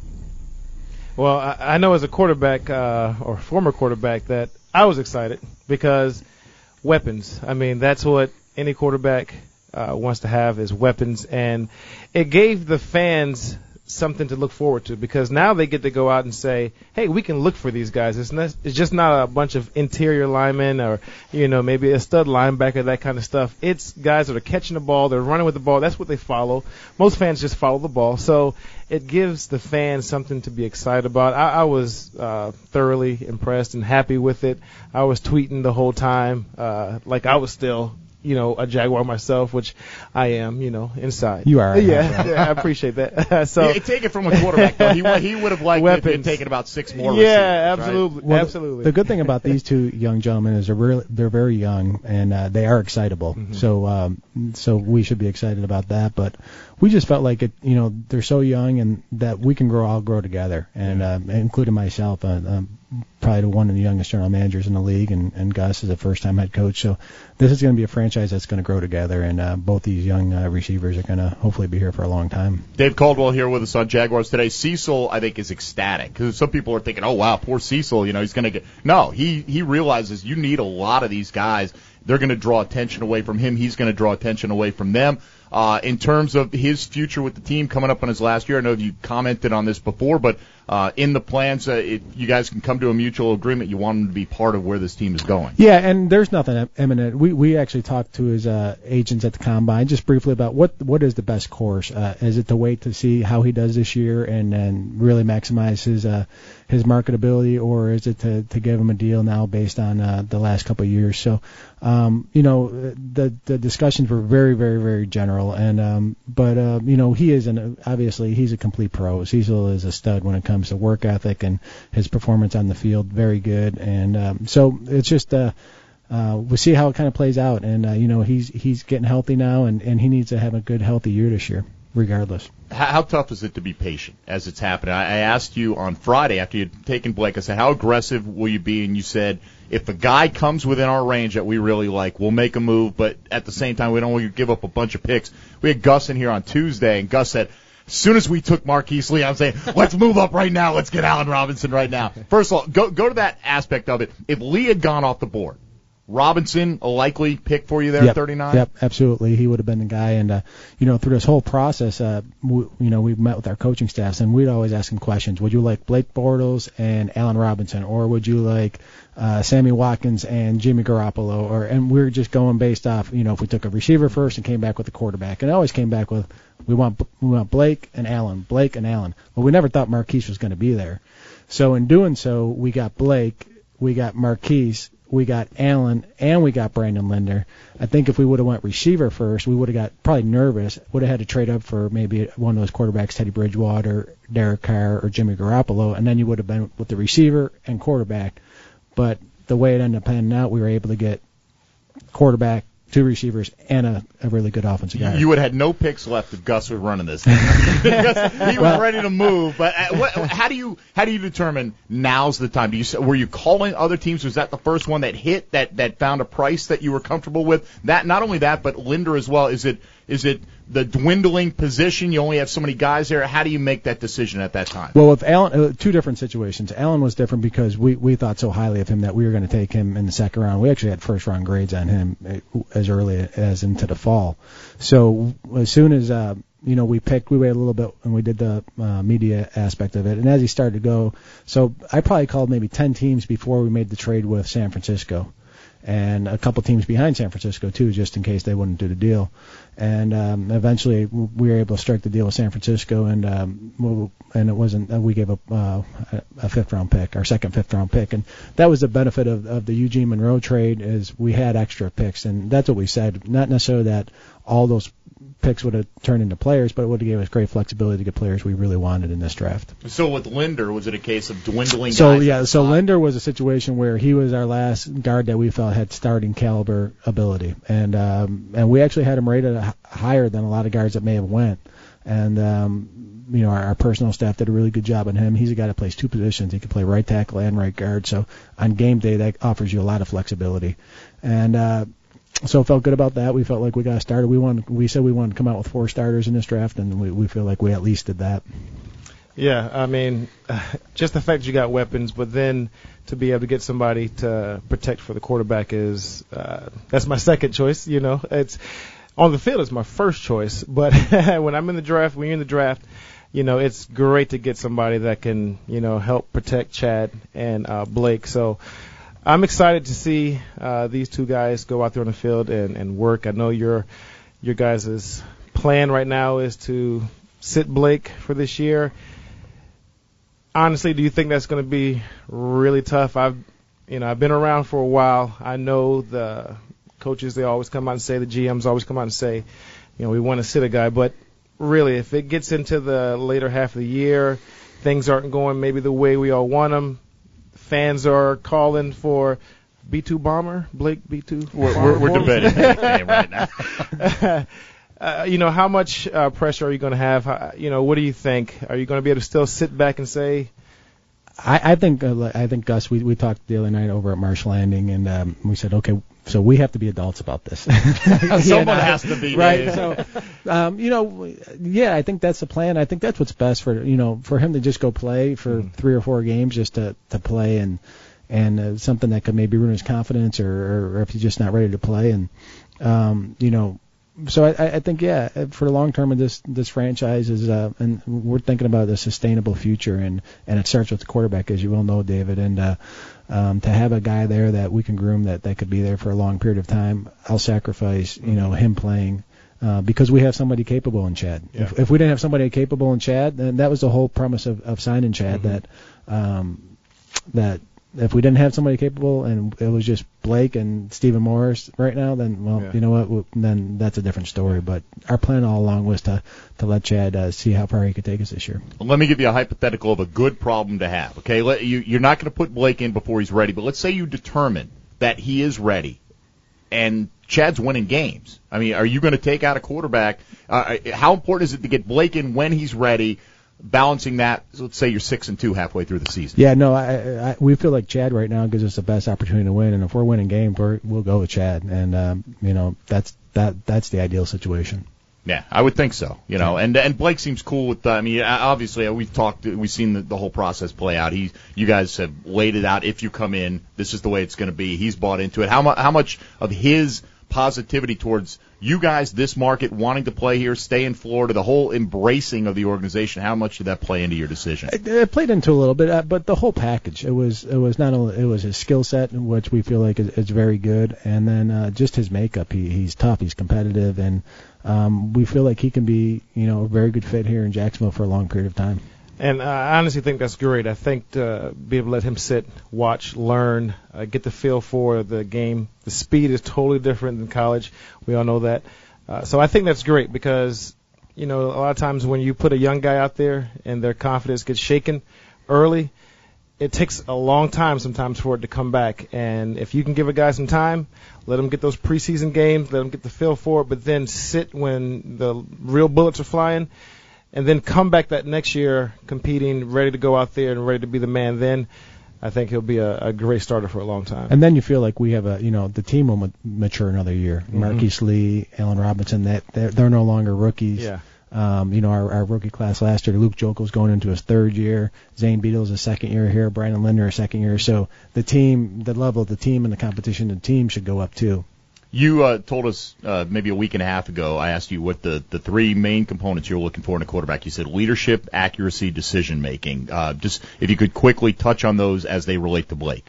Well, I know as a quarterback or former quarterback that I was excited because weapons. I mean, that's what any quarterback wants to have is weapons, and it gave the fans something to look forward to because now they get to go out and say, hey, we can look for these guys. It's just not a bunch of interior linemen or, maybe a stud linebacker, that kind of stuff. It's guys that are catching the ball, they're running with the ball. That's what they follow. Most fans just follow the ball. So it gives the fans something to be excited about. I was thoroughly impressed and happy with it. I was tweeting the whole time like I was still a Jaguar myself, which I am, inside. You are. Yeah, I appreciate that. So take it from a quarterback, though. He would have liked it if he had taken about 6 more receivers. Yeah, absolutely. Right? Well, absolutely. The good thing about these two young gentlemen is they're very young, and they are excitable. Mm-hmm. So we should be excited about that. But we just felt like they're so young, and that we can all grow together, and including myself. Probably one of the youngest general managers in the league, and Gus is a first-time head coach. So this is going to be a franchise that's going to grow together, and both these young receivers are going to hopefully be here for a long time. Dave Caldwell here with us on Jaguars Today. Cecil, I think, is ecstatic because some people are thinking, oh, wow, poor Cecil, he's going to get – no, he realizes you need a lot of these guys. They're going to draw attention away from him. He's going to draw attention away from them. In terms of his future with the team coming up on his last year, I know you commented on this before, but in the plans, you guys can come to a mutual agreement. You want him to be part of where this team is going. Yeah, and there's nothing imminent. We actually talked to his agents at the Combine just briefly about what is the best course. Is it to wait to see how he does this year and then really maximize his marketability, or is it to give him a deal now based on the last couple of years? So, the discussions were very, very, very general, and but he is obviously he's a complete pro. Cecil is a stud when it comes to work ethic and his performance on the field, very good, and so it's just we'll see how it kind of plays out, and he's getting healthy now, and he needs to have a good healthy year this year, regardless. How tough is it to be patient as it's happening? I asked you on Friday after you'd taken Blake, I said, how aggressive will you be? And you said, if a guy comes within our range that we really like, we'll make a move, but at the same time, we don't want to give up a bunch of picks. We had Gus in here on Tuesday, and Gus said, as soon as we took Marquise Lee, I'm saying, let's move up right now. Let's get Allen Robinson right now. First of all, go to that aspect of it. If Lee had gone off the board, Robinson, a likely pick for you there at 39? Yep, absolutely. He would have been the guy. And, through this whole process, we've met with our coaching staffs, and we'd always ask him questions. Would you like Blake Bortles and Allen Robinson, or would you like Sammy Watkins and Jimmy Garoppolo? And we were just going based off, if we took a receiver first and came back with a quarterback. And it always came back with, we want Blake and Allen. Well, we never thought Marquise was going to be there. So in doing so, we got Blake, we got Marquise, we got Allen, and we got Brandon Linder. I think if we would have went receiver first, we would have got probably nervous, would have had to trade up for maybe one of those quarterbacks, Teddy Bridgewater, Derek Carr, or Jimmy Garoppolo, and then you would have been with the receiver and quarterback. But the way it ended up panning out, we were able to get quarterback, two receivers, and really good offensive guy. You would have had no picks left if Gus was running this thing. He was ready to move. But how do you determine now's the time? Were you calling other teams? Was that the first one that hit that found a price that you were comfortable with? That not only that, but Linder as well. Is it the dwindling position? You only have so many guys there. How do you make that decision at that time? Well, with Allen, two different situations. Allen was different because we thought so highly of him that we were going to take him in the second round. We actually had first round grades on him as early as into the fall. So as soon as we waited a little bit and we did the media aspect of it. And as he started to go, so I probably called maybe 10 teams before we made the trade with San Francisco. And a couple teams behind San Francisco too, just in case they wouldn't do the deal. And eventually we were able to strike the deal with San Francisco, and it wasn't. We gave up a second fifth round pick, and that was the benefit of the Eugene Monroe trade, is we had extra picks, and that's what we said. Not necessarily that all those picks would have turned into players, but it would have given us great flexibility to get players we really wanted in this draft. So with Linder, was it a case of dwindling guys? So Linder was a situation where he was our last guard that we felt had starting caliber ability, and we actually had him rated higher than a lot of guards that may have went. And our personal staff did a really good job on him. He's a guy that plays two positions. He can play right tackle and right guard. So on game day, that offers you a lot of flexibility. And so felt good about that. We felt like we got started. We said we wanted to come out with 4 starters in this draft, and we feel like we at least did that. Yeah, I mean, just the fact that you got weapons, but then to be able to get somebody to protect for the quarterback is that's my second choice. It's on the field, it's my first choice, but when you're in the draft, it's great to get somebody that can help protect Chad and Blake. So I'm excited to see these two guys go out there on the field and work. I know your guys' plan right now is to sit Blake for this year. Honestly, do you think that's going to be really tough? I've been around for a while. I know the coaches, they always come out and say, the GMs always come out and say, we want to sit a guy. But really, if it gets into the later half of the year, things aren't going maybe the way we all want them, fans are calling for B2 Bomber, Blake B2. We're debating that game right now. How much pressure are you going to have? What do you think? Are you going to be able to still sit back and say? I think Gus. We talked the other night over at Marsh Landing, and we said, okay, so we have to be adults about this. Someone has to be, right? So, I think that's the plan. I think that's what's best for him to just go play for 3 or 4 games, just to play and something that could maybe ruin his confidence, or if he's just not ready to play, and So I think, for the long term of this franchise is, and we're thinking about a sustainable future, and it starts with the quarterback, as you well know, David, and to have a guy there that we can groom that could be there for a long period of time, I'll sacrifice, him playing, because we have somebody capable in Chad. Yeah. If we didn't have somebody capable in Chad, then that was the whole premise of signing Chad, that if we didn't have somebody capable and it was just Blake and Stephen Morris right now, then, you know what, then that's a different story. But our plan all along was to let Chad see how far he could take us this year. Let me give you a hypothetical of a good problem to have, okay? You're not going to put Blake in before he's ready, but let's say you determine that he is ready and Chad's winning games. I mean, are you going to take out a quarterback? How important is it to get Blake in when he's ready, balancing that? Let's say you're 6-2 halfway through the season. Yeah, no, we feel like Chad right now gives us the best opportunity to win, and if we're winning games, we'll go with Chad, and that's the ideal situation. Yeah, I would think so. And Blake seems cool with. Obviously we've seen the whole process play out. You guys have laid it out. If you come in, this is the way it's going to be. He's bought into it. How much of his positivity towards you guys, this market, wanting to play here, stay in Florida, the whole embracing of the organization, how much did that play into your decision? It played into a little bit, but the whole package. It was not only it was his skill set, which we feel like is very good, and then just his makeup. He's tough, he's competitive, and we feel like he can be a very good fit here in Jacksonville for a long period of time. And I honestly think that's great. I think to be able to let him sit, watch, learn, get the feel for the game. The speed is totally different than college. We all know that. So I think that's great because, a lot of times when you put a young guy out there and their confidence gets shaken early, it takes a long time sometimes for it to come back. And if you can give a guy some time, let him get those preseason games, let him get the feel for it, but then sit when the real bullets are flying, and then come back that next year competing, ready to go out there and ready to be the man, then I think he'll be a great starter for a long time. And then you feel like we have the team will mature another year. Mm-hmm. Marquise Lee, Allen Robinson, they're no longer rookies. Yeah. Our rookie class last year, Luke Jokel's going into his third year. Zane Beadle's a second year here. Brandon Linder a second year. So the level of the team and the competition of the team should go up too. You told us maybe a week and a half ago, I asked you what the three main components you're looking for in a quarterback. You said leadership, accuracy, decision-making. Just if you could quickly touch on those as they relate to Blake.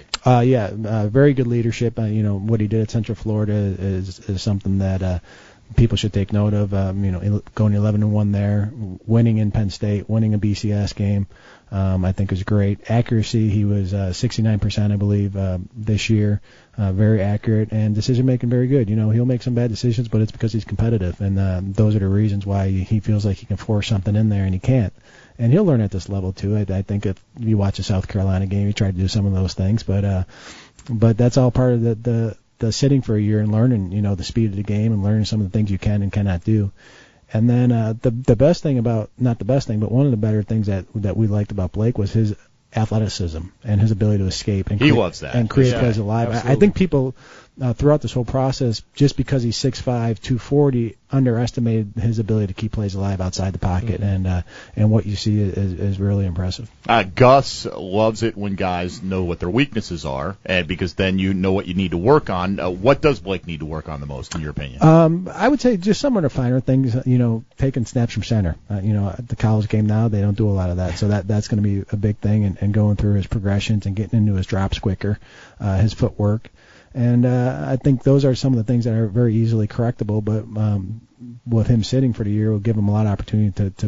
Very good leadership. What he did at Central Florida is something that people should take note of. Going 11-1 there, winning in Penn State, winning a BCS game, I think was great. Accuracy, he was 69%, I believe, this year. Very accurate, and decision making very good. He'll make some bad decisions, but it's because he's competitive, and those are the reasons why he feels like he can force something in there and he can't. And he'll learn at this level too. I think if you watch a South Carolina game, he tried to do some of those things, but that's all part of the sitting for a year and learning, the speed of the game and learning some of the things you can and cannot do. And then the best thing about, not the best thing, but one of the better things that we liked about Blake was his athleticism and his ability to escape and loves that and create plays alive. I think people throughout this whole process, just because he's 6'5", 240, underestimated his ability to keep plays alive outside the pocket, and what you see is really impressive. Gus loves it when guys know what their weaknesses are, because then you know what you need to work on. What does Blake need to work on the most, in your opinion? I would say just some of the finer things, taking snaps from center. At the college game now, they don't do a lot of that, so that's going to be a big thing, and going through his progressions and getting into his drops quicker, his footwork. And I think those are some of the things that are very easily correctable, but with him sitting for the year will give him a lot of opportunity to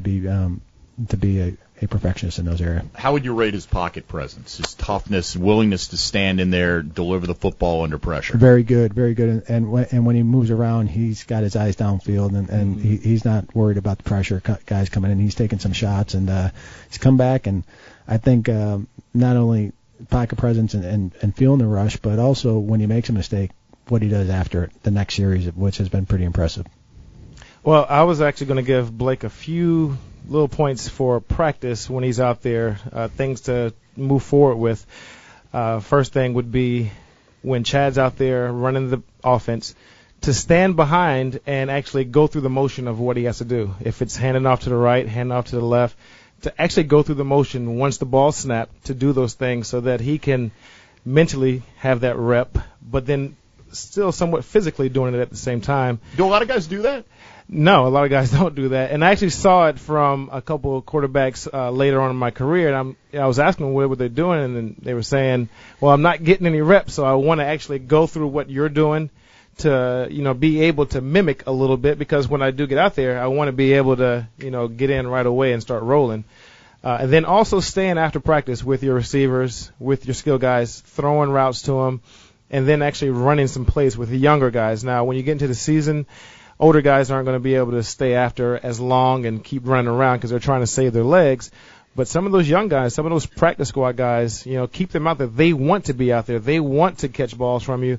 be a perfectionist in those areas. How would you rate his pocket presence, his toughness, willingness to stand in there, deliver the football under pressure? Very good, very good. And when he moves around, he's got his eyes downfield, and he's not worried about the pressure guys coming in. He's taking some shots, and he's come back, and I think not only pocket presence and feeling the rush, but also when he makes a mistake, what he does after it, the next series, which has been pretty impressive. Well, I was actually going to give Blake a few little points for practice when he's out there, things to move forward with. First thing would be when Chad's out there running the offense, to stand behind and actually go through the motion of what he has to do. If it's handing off to the right, handing off to the left, to actually go through the motion once the ball's snapped, to do those things so that he can mentally have that rep, but then still somewhat physically doing it at the same time. Do a lot of guys do that? No, a lot of guys don't do that. And I actually saw it from a couple of quarterbacks later on in my career, and I was asking them what were they doing, and then they were saying, well, I'm not getting any reps, so I want to actually go through what you're doing to, be able to mimic a little bit, because when I do get out there, I want to be able to, get in right away and start rolling. And then also staying after practice with your receivers, with your skill guys, throwing routes to them, and then actually running some plays with the younger guys. Now, when you get into the season, older guys aren't going to be able to stay after as long and keep running around because they're trying to save their legs. But some of those young guys, some of those practice squad guys, keep them out there. They want to be out there. They want to catch balls from you.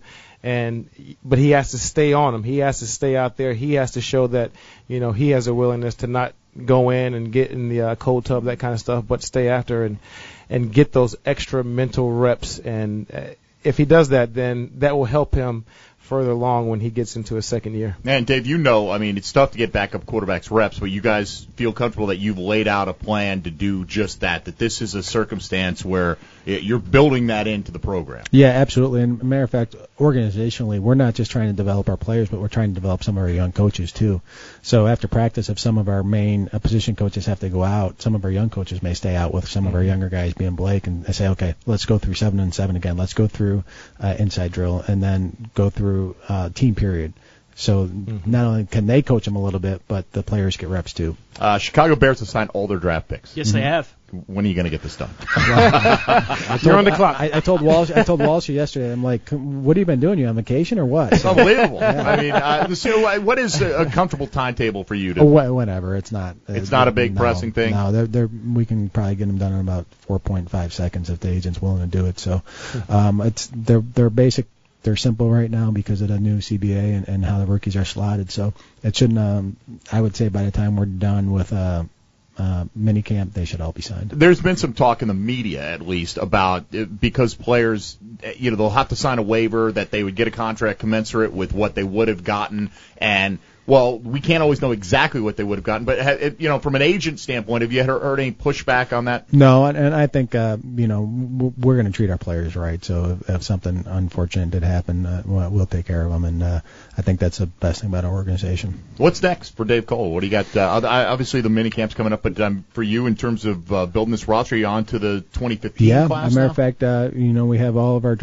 But he has to stay on them. He has to stay out there. He has to show that, he has a willingness to not go in and get in the cold tub, that kind of stuff, but stay after and get those extra mental reps. And if he does that, then that will help him further along when he gets into his second year. And Dave, it's tough to get backup quarterbacks reps, but you guys feel comfortable that you've laid out a plan to do just that this is a circumstance where you're building that into the program. Yeah, absolutely. And matter of fact, organizationally, we're not just trying to develop our players, but we're trying to develop some of our young coaches too. So after practice, if some of our main position coaches have to go out, some of our young coaches may stay out with some of our younger guys, being Blake, and say, okay, let's go through 7-7 again. Let's go through inside drill, and then go through team period. So not only can they coach them a little bit, but the players get reps too. Chicago Bears have signed all their draft picks. Yes, they have. when are you going to get this done? You're on the clock. I told Walsh yesterday, I'm like, what have you been doing? You on vacation or what? It's unbelievable. I mean, so what is a comfortable timetable for you to? Whatever. It's not. It's not a big pressing thing. No, we can probably get them done in about 4.5 seconds if the agent's willing to do it. So, they're basic. They're simple right now because of the new CBA and how the rookies are slotted. So it shouldn't. I would say by the time we're done with minicamp, they should all be signed. There's been some talk in the media, at least, about because players, they'll have to sign a waiver that they would get a contract commensurate with what they would have gotten, and well, we can't always know exactly what they would have gotten. But from an agent standpoint, have you heard any pushback on that? No, and I think we're going to treat our players right. So if something unfortunate did happen, we'll take care of them, and I think that's the best thing about our organization. What's next for Dave Cole? What do you got? Obviously, the mini camp's coming up, but for you, in terms of building this roster, are you on to the 2015 class? As a matter of fact, we have all of our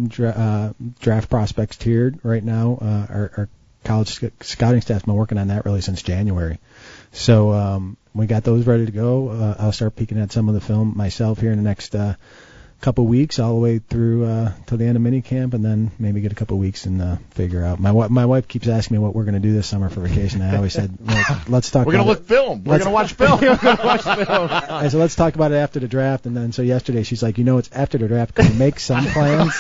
draft prospects tiered right now. Our college scouting staff's been working on that really since January. So we got those ready to go. I'll start peeking at some of the film myself here in the next couple weeks, all the way through to the end of minicamp, and then maybe get a couple weeks and figure out. My wife keeps asking me what we're going to do this summer for vacation. I always said, let's talk. We're going to look film. We're going to watch film. I said, let's talk about it after the draft. And then so yesterday she's like, it's after the draft. Can we make some plans?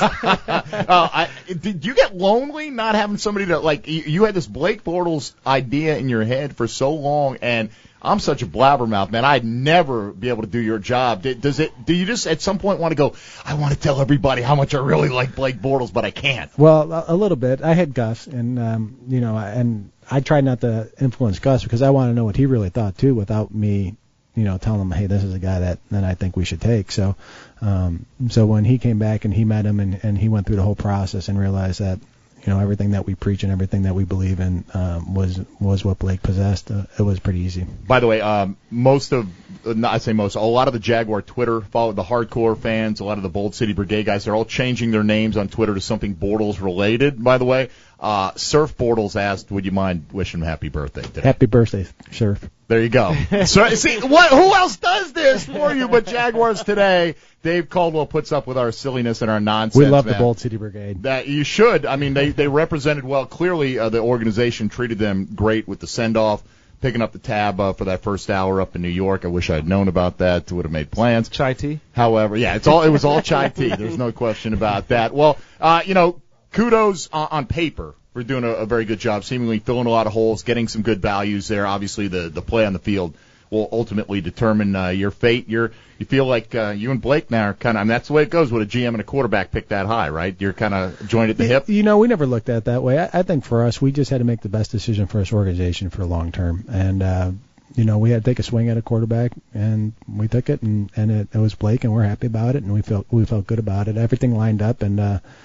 Did you get lonely not having somebody to you had this Blake Bortles idea in your head for so long, and I'm such a blabbermouth, man. I'd never be able to do your job. Do you just at some point want to go, I want to tell everybody how much I really like Blake Bortles, but I can't? Well, a little bit. I had Gus, and and I tried not to influence Gus because I want to know what he really thought too, without me, telling him, hey, this is a guy that I think we should take. So, so when he came back and he met him and he went through the whole process and realized that, everything that we preach and everything that we believe in was what Blake possessed. It was pretty easy. By the way, a lot of the Jaguar Twitter, follow the hardcore fans, a lot of the Bold City Brigade guys, they're all changing their names on Twitter to something Bortles related, by the way. Surf Bortles asked, would you mind wishing him happy birthday today? Happy birthday, Surf. There you go. So, see, who else does this for you but Jaguars Today? Dave Caldwell puts up with our silliness and our nonsense. We love the Bold City Brigade. That you should. I mean, they represented well. Clearly, the organization treated them great with the send-off, picking up the tab for that first hour up in New York. I wish I had known about that. Would have made plans. Chai tea. However, yeah, it was all chai tea. There's no question about that. Well, kudos on paper for doing a very good job, seemingly filling a lot of holes, getting some good values there. Obviously, the play on the field will ultimately determine your fate. You feel like you and Blake now are kind of, that's the way it goes with a GM and a quarterback picked that high, right? You're kind of joined at the hip. We never looked at it that way. I think for us, we just had to make the best decision for this organization for long term. And, we had to take a swing at a quarterback, and we took it, and it was Blake, and we're happy about it, and we felt good about it. Everything lined up, and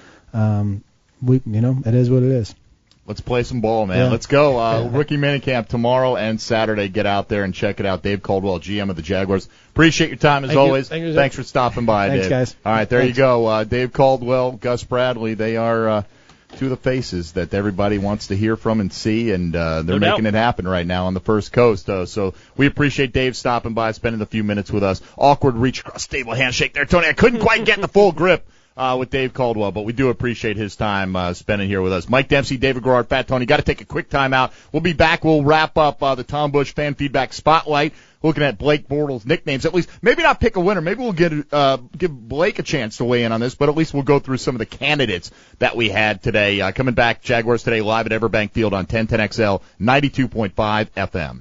it is what it is. Let's play some ball, man. Yeah. Let's go. Rookie minicamp tomorrow and Saturday. Get out there and check it out. Dave Caldwell, GM of the Jaguars. Appreciate your time as always. Thanks for stopping by, Dave. Thanks, guys. All right, there you go. Dave Caldwell, Gus Bradley. They are two of the faces that everybody wants to hear from and see, and they're making it happen right now on the First Coast. So we appreciate Dave stopping by, spending a few minutes with us. Awkward reach across the table handshake there, Tony. I couldn't quite get the full grip with Dave Caldwell, but we do appreciate his time spending here with us. Mike Dempsey, David Garrard, Fat Tony. Got to take a quick time out. We'll be back. We'll wrap up the Tom Bush Fan Feedback Spotlight, looking at Blake Bortles' nicknames. At least, maybe not pick a winner. Maybe we'll give Blake a chance to weigh in on this, but at least we'll go through some of the candidates that we had today. Coming back, Jaguars Today live at Everbank Field on 1010XL, 92.5 FM.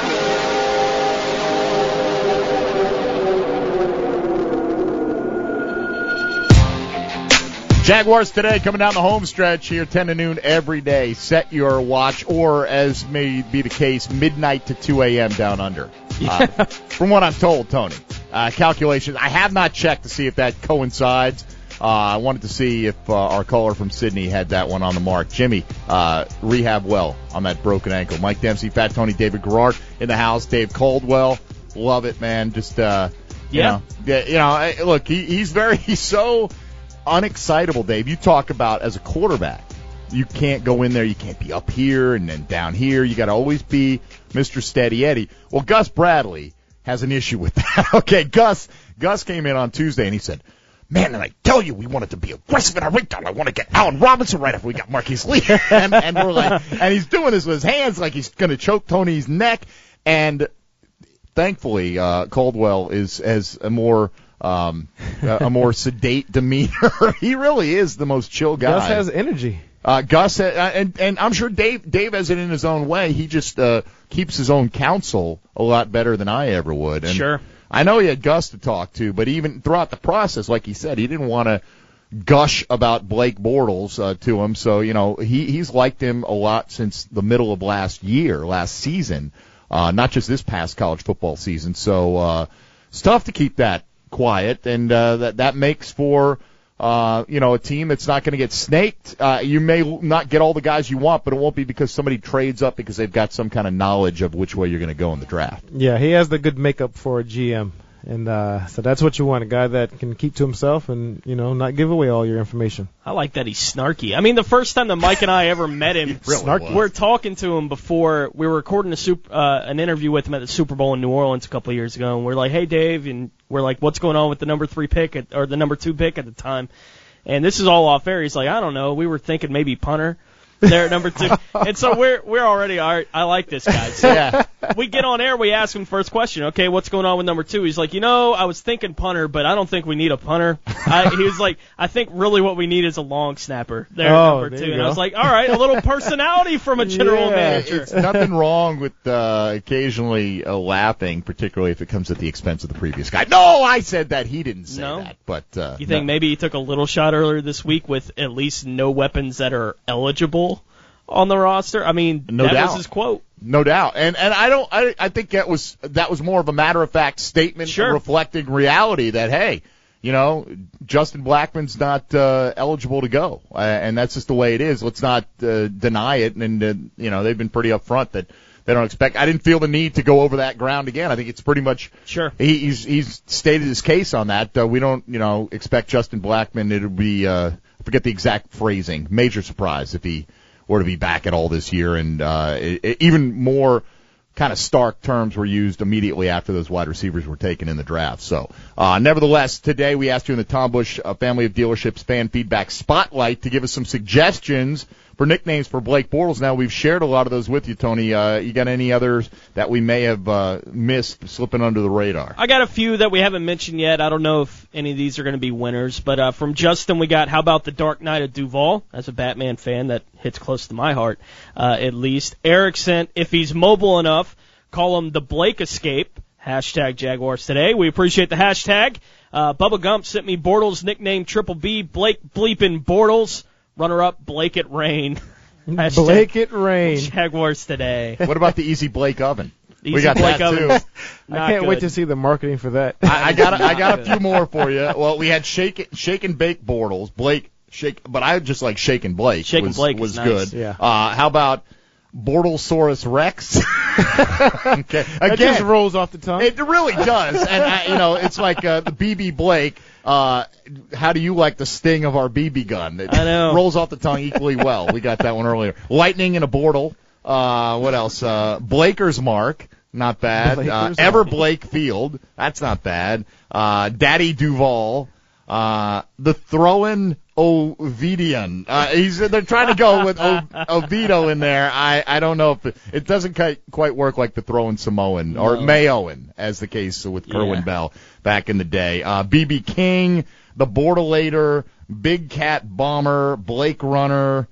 Jaguars Today coming down the home stretch here, 10 to noon every day. Set your watch, or as may be the case, midnight to 2 a.m. down under. From what I'm told, Tony. Calculations. I have not checked to see if that coincides. I wanted to see if our caller from Sydney had that one on the mark. Jimmy, rehab well on that broken ankle. Mike Dempsey, Fat Tony, David Garrard in the house. Dave Caldwell. Love it, man. Just, look, he's so unexcitable, Dave. You talk about as a quarterback, you can't go in there, you can't be up here and then down here. You got to always be Mr. Steady Eddie. Well, Gus Bradley has an issue with that. Okay, Gus came in on Tuesday and he said, man, and I tell you, we wanted to be aggressive in our breakdown. I want to get Allen Robinson right after we got Marquise Lee. and we're like, and he's doing this with his hands like he's going to choke Tony's neck. And thankfully, Caldwell has a more sedate demeanor. He really is the most chill guy. Gus has energy. Gus, and I'm sure Dave has it in his own way. He just keeps his own counsel a lot better than I ever would. And sure. I know he had Gus to talk to, but even throughout the process, like he said, he didn't want to gush about Blake Bortles to him. So, he's liked him a lot since the middle of last season, not just this past college football season. So it's tough to keep that quiet, and that makes for a team that's not going to get snaked. You may not get all the guys you want, but it won't be because somebody trades up because they've got some kind of knowledge of which way you're going to go in the draft. Yeah, he has the good makeup for a GM. And so that's what you want, a guy that can keep to himself and, not give away all your information. I like that he's snarky. I mean, the first time that Mike and I ever met him, we're talking to him before we were recording an interview with him at the Super Bowl in New Orleans a couple of years ago, and we're like, hey, Dave, and we're like, what's going on with the number 3 pick or the number 2 pick at the time? And this is all off air. He's like, I don't know. We were thinking maybe punter. There at number 2. And so we're already, all right, I like this guy. So we get on air, we ask him first question, okay, what's going on with number 2? He's like, I was thinking punter, but I don't think we need a punter. He was like, I think really what we need is a long snapper there at number 2. And I was like, all right, a little personality from a general manager. It's nothing wrong with occasionally laughing, particularly if it comes at the expense of the previous guy. No, I said that. He didn't say that. But you think maybe he took a little shot earlier this week with at least no weapons that are eligible on the roster? I mean, no doubt. Was his quote. No doubt. And I think that was more of a matter of fact statement reflecting reality that, hey, Justin Blackmon's not eligible to go. And that's just the way it is. Let's not deny it. And they've been pretty upfront that they don't expect. I didn't feel the need to go over that ground again. I think it's pretty much he's stated his case on that. We don't, expect Justin Blackmon. It'll be I forget the exact phrasing. Major surprise if he were to be back at all this year, and even more kind of stark terms were used immediately after those wide receivers were taken in the draft. So, nevertheless, today we asked you in the Tom Bush Family of Dealerships Fan Feedback Spotlight to give us some suggestions for nicknames for Blake Bortles. Now, we've shared a lot of those with you, Tony. You got any others that we may have missed slipping under the radar? I got a few that we haven't mentioned yet. I don't know if any of these are going to be winners, but from Justin we got, how about the Dark Knight of Duval? As a Batman fan, that hits close to my heart, at least. Eric sent, if he's mobile enough, call him the Blake Escape. Hashtag Jaguars today. We appreciate the hashtag. Bubba Gump sent me Bortles nickname Triple B, Blake bleeping Bortles. Runner-up, Blake it Rain. Blake it Rain. Jaguars today. What about the Easy Blake Oven? We got Blake that Oven. too. I can't wait to see the marketing for that. I got a few more for you. Well, we had Shake and Bake Bortles, Blake Shake, but I just like Shake and Blake. Shake and Blake was nice. Good. Yeah. How about Bortlesaurus Rex? Okay. That just rolls off the tongue. It really does, and it's like the BB Blake. How do you like the sting of our BB gun? It I know. Rolls off the tongue equally well. We got that one earlier. Lightning and a Bortle. What else? Blaker's Mark. Not bad. Ever Blake Field. That's not bad. Daddy Duval. The Throwin' Ovidian. They're trying to go with Oviedo in there. I don't know if it doesn't quite work like the Throwin' Samoan or Mayoan, as the case with Kerwin Bell back in the day. BB King, the Bortolator, Big Cat Bomber, Blake Runner,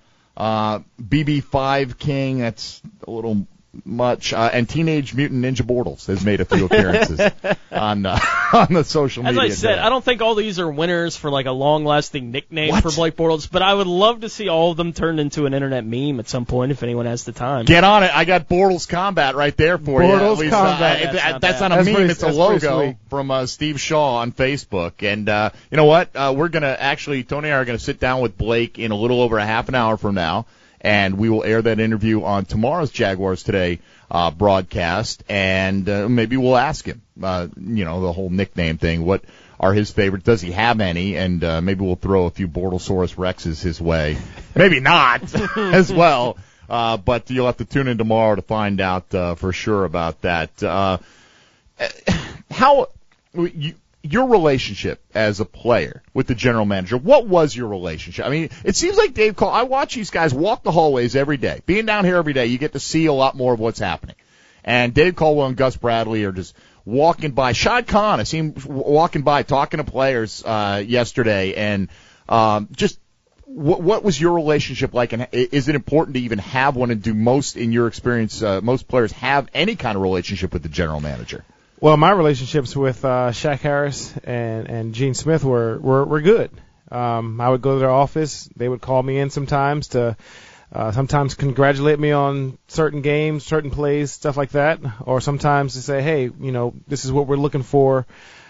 BB5 King. That's a little much, and Teenage Mutant Ninja Bortles has made a few appearances on the social media. As I said, I don't think all these are winners for like a long-lasting nickname for Blake Bortles, but I would love to see all of them turned into an internet meme at some point if anyone has the time. Get on it. I got Bortles Combat right there for Bortles you. Combat. That's not a meme. It's a logo from Steve Shaw on Facebook. And you know what? We're going to actually, Tony and I are going to sit down with Blake in a little over a half an hour from now. And we will air that interview on tomorrow's Jaguars Today broadcast, and maybe we'll ask him, the whole nickname thing. What are his favorites? Does he have any? And maybe we'll throw a few Bortlesaurus Rexes his way. Maybe not as well, but you'll have to tune in tomorrow to find out for sure about that. your relationship as a player with the general manager, what was your relationship? I mean, it seems like Dave Caldwell, I watch these guys walk the hallways every day. Being down here every day, you get to see a lot more of what's happening. And Dave Caldwell and Gus Bradley are just walking by. Shad Khan, I seen him walking by talking to players yesterday. And just what was your relationship like? And is it important to even have one? And do most, in your experience, most players have any kind of relationship with the general manager? Well, my relationships with Shaq Harris and Gene Smith were good. I would go to their office. They would call me in sometimes to sometimes congratulate me on certain games, certain plays, stuff like that, or sometimes to say, hey, this is what we're looking forward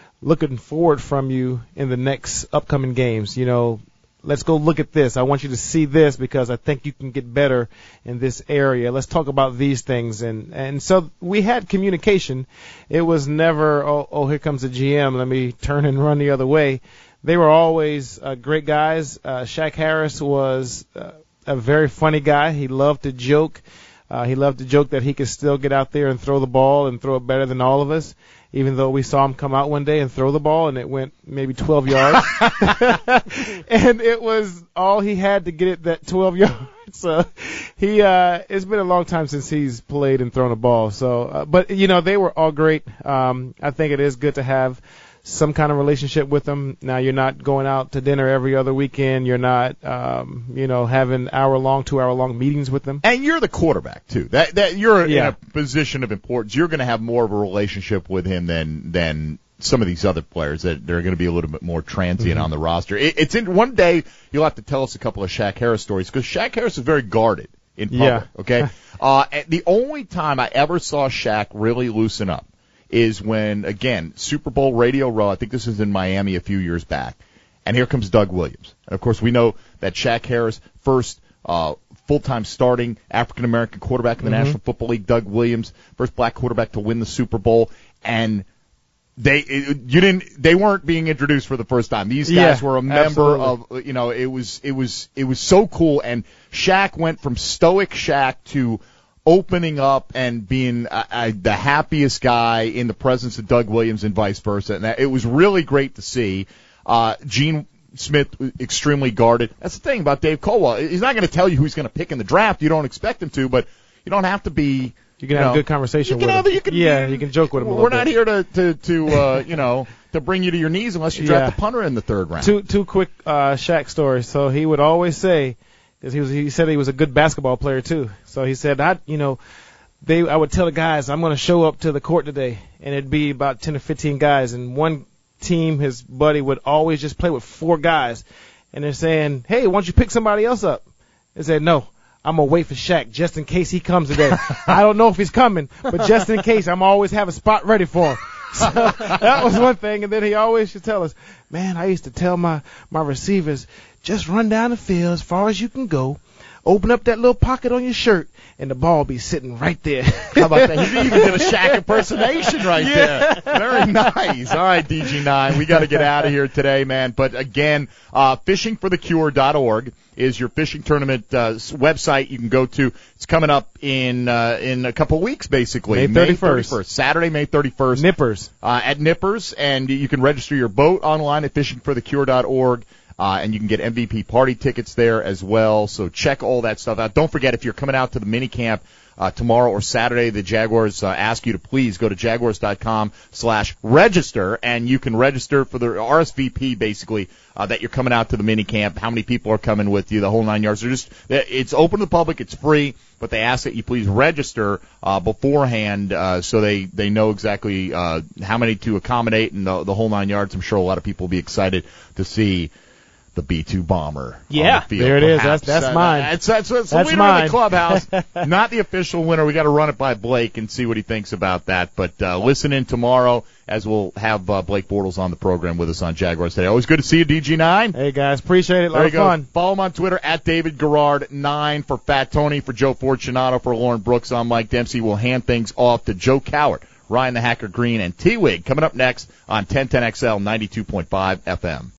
from you in the next upcoming games. Let's go look at this. I want you to see this because I think you can get better in this area. Let's talk about these things. And so we had communication. It was never, oh, here comes the GM. Let me turn and run the other way. They were always great guys. Shaq Harris was a very funny guy. He loved to joke. He loved to joke that he could still get out there and throw the ball and throw it better than all of us, even though we saw him come out one day and throw the ball and it went maybe 12 yards. And it was all he had to get it that 12 yards. So it's been a long time since he's played and thrown a ball. So, but they were all great. I think it is good to have some kind of relationship with them. Now, you're not going out to dinner every other weekend. You're not, having 2-hour-long meetings with them. And you're the quarterback too. That you're in a position of importance. You're going to have more of a relationship with him than some of these other players that they're going to be a little bit more transient on the roster. It's in one day you'll have to tell us a couple of Shaq Harris stories because Shaq Harris is very guarded in public. Okay. The only time I ever saw Shaq really loosen up is when, again, Super Bowl Radio Row, I think this is in Miami a few years back, and here comes Doug Williams. And, of course, we know that Shaq Harris, first full-time starting African-American quarterback in the National Football League, Doug Williams, first black quarterback to win the Super Bowl, and they weren't being introduced for the first time. These guys were a member of, it was so cool, and Shaq went from stoic Shaq to opening up and being the happiest guy in the presence of Doug Williams and vice versa. And it was really great to see. Gene Smith extremely guarded. That's the thing about Dave Caldwell. He's not going to tell you who he's going to pick in the draft. You don't expect him to, but you don't have to be. You can have a good conversation with him. You can joke with him a little bit. We're not here to bring you to your knees unless you draft the punter in the third round. Two quick Shaq stories. So he would always say, because he said he was a good basketball player too. So he said, I would tell the guys, I'm going to show up to the court today, and it'd be about 10 or 15 guys, and one team, his buddy, would always just play with 4 guys, and they're saying, hey, why don't you pick somebody else up? They said, no, I'm going to wait for Shaq just in case he comes today. I don't know if he's coming, but just in case, I'm always have a spot ready for him. So that was one thing, and then he always should tell us, man, I used to tell my receivers, just run down the field as far as you can go, open up that little pocket on your shirt, and the ball be sitting right there. How about that? He even did a Shaq impersonation right there. Very nice. All right, DG9, we got to get out of here today, man. But again, fishingforthecure.org is your fishing tournament website you can go to. It's coming up in a couple of weeks, basically. May 31st. Saturday, May 31st. Nippers. At Nippers, and you can register your boat online at fishingforthecure.org. And you can get MVP party tickets there as well. So check all that stuff out. Don't forget, if you're coming out to the mini camp tomorrow or Saturday, the Jaguars ask you to please go to jaguars.com/register, and you can register for the RSVP, basically, that you're coming out to the mini camp, how many people are coming with you, the whole 9 yards. It's open to the public, it's free, but they ask that you please register beforehand so they know exactly how many to accommodate and the whole 9 yards. I'm sure a lot of people will be excited to see the B-2 bomber. Yeah, on the field, there it perhaps. is. That's mine. That's the winner of the clubhouse. Not the official winner. We got to run it by Blake and see what he thinks about that. But listen in tomorrow as we'll have Blake Bortles on the program with us on Jaguars Today. Always good to see you, DG9. Hey, guys. Appreciate it. A lot of fun. Follow him on Twitter at David Garrard 9 for Fat Tony, for Joe Fortunato, for Lauren Brooks. I'm Mike Dempsey. We'll hand things off to Joe Coward, Ryan the Hacker Green, and T-Wig coming up next on 1010XL 92.5 FM.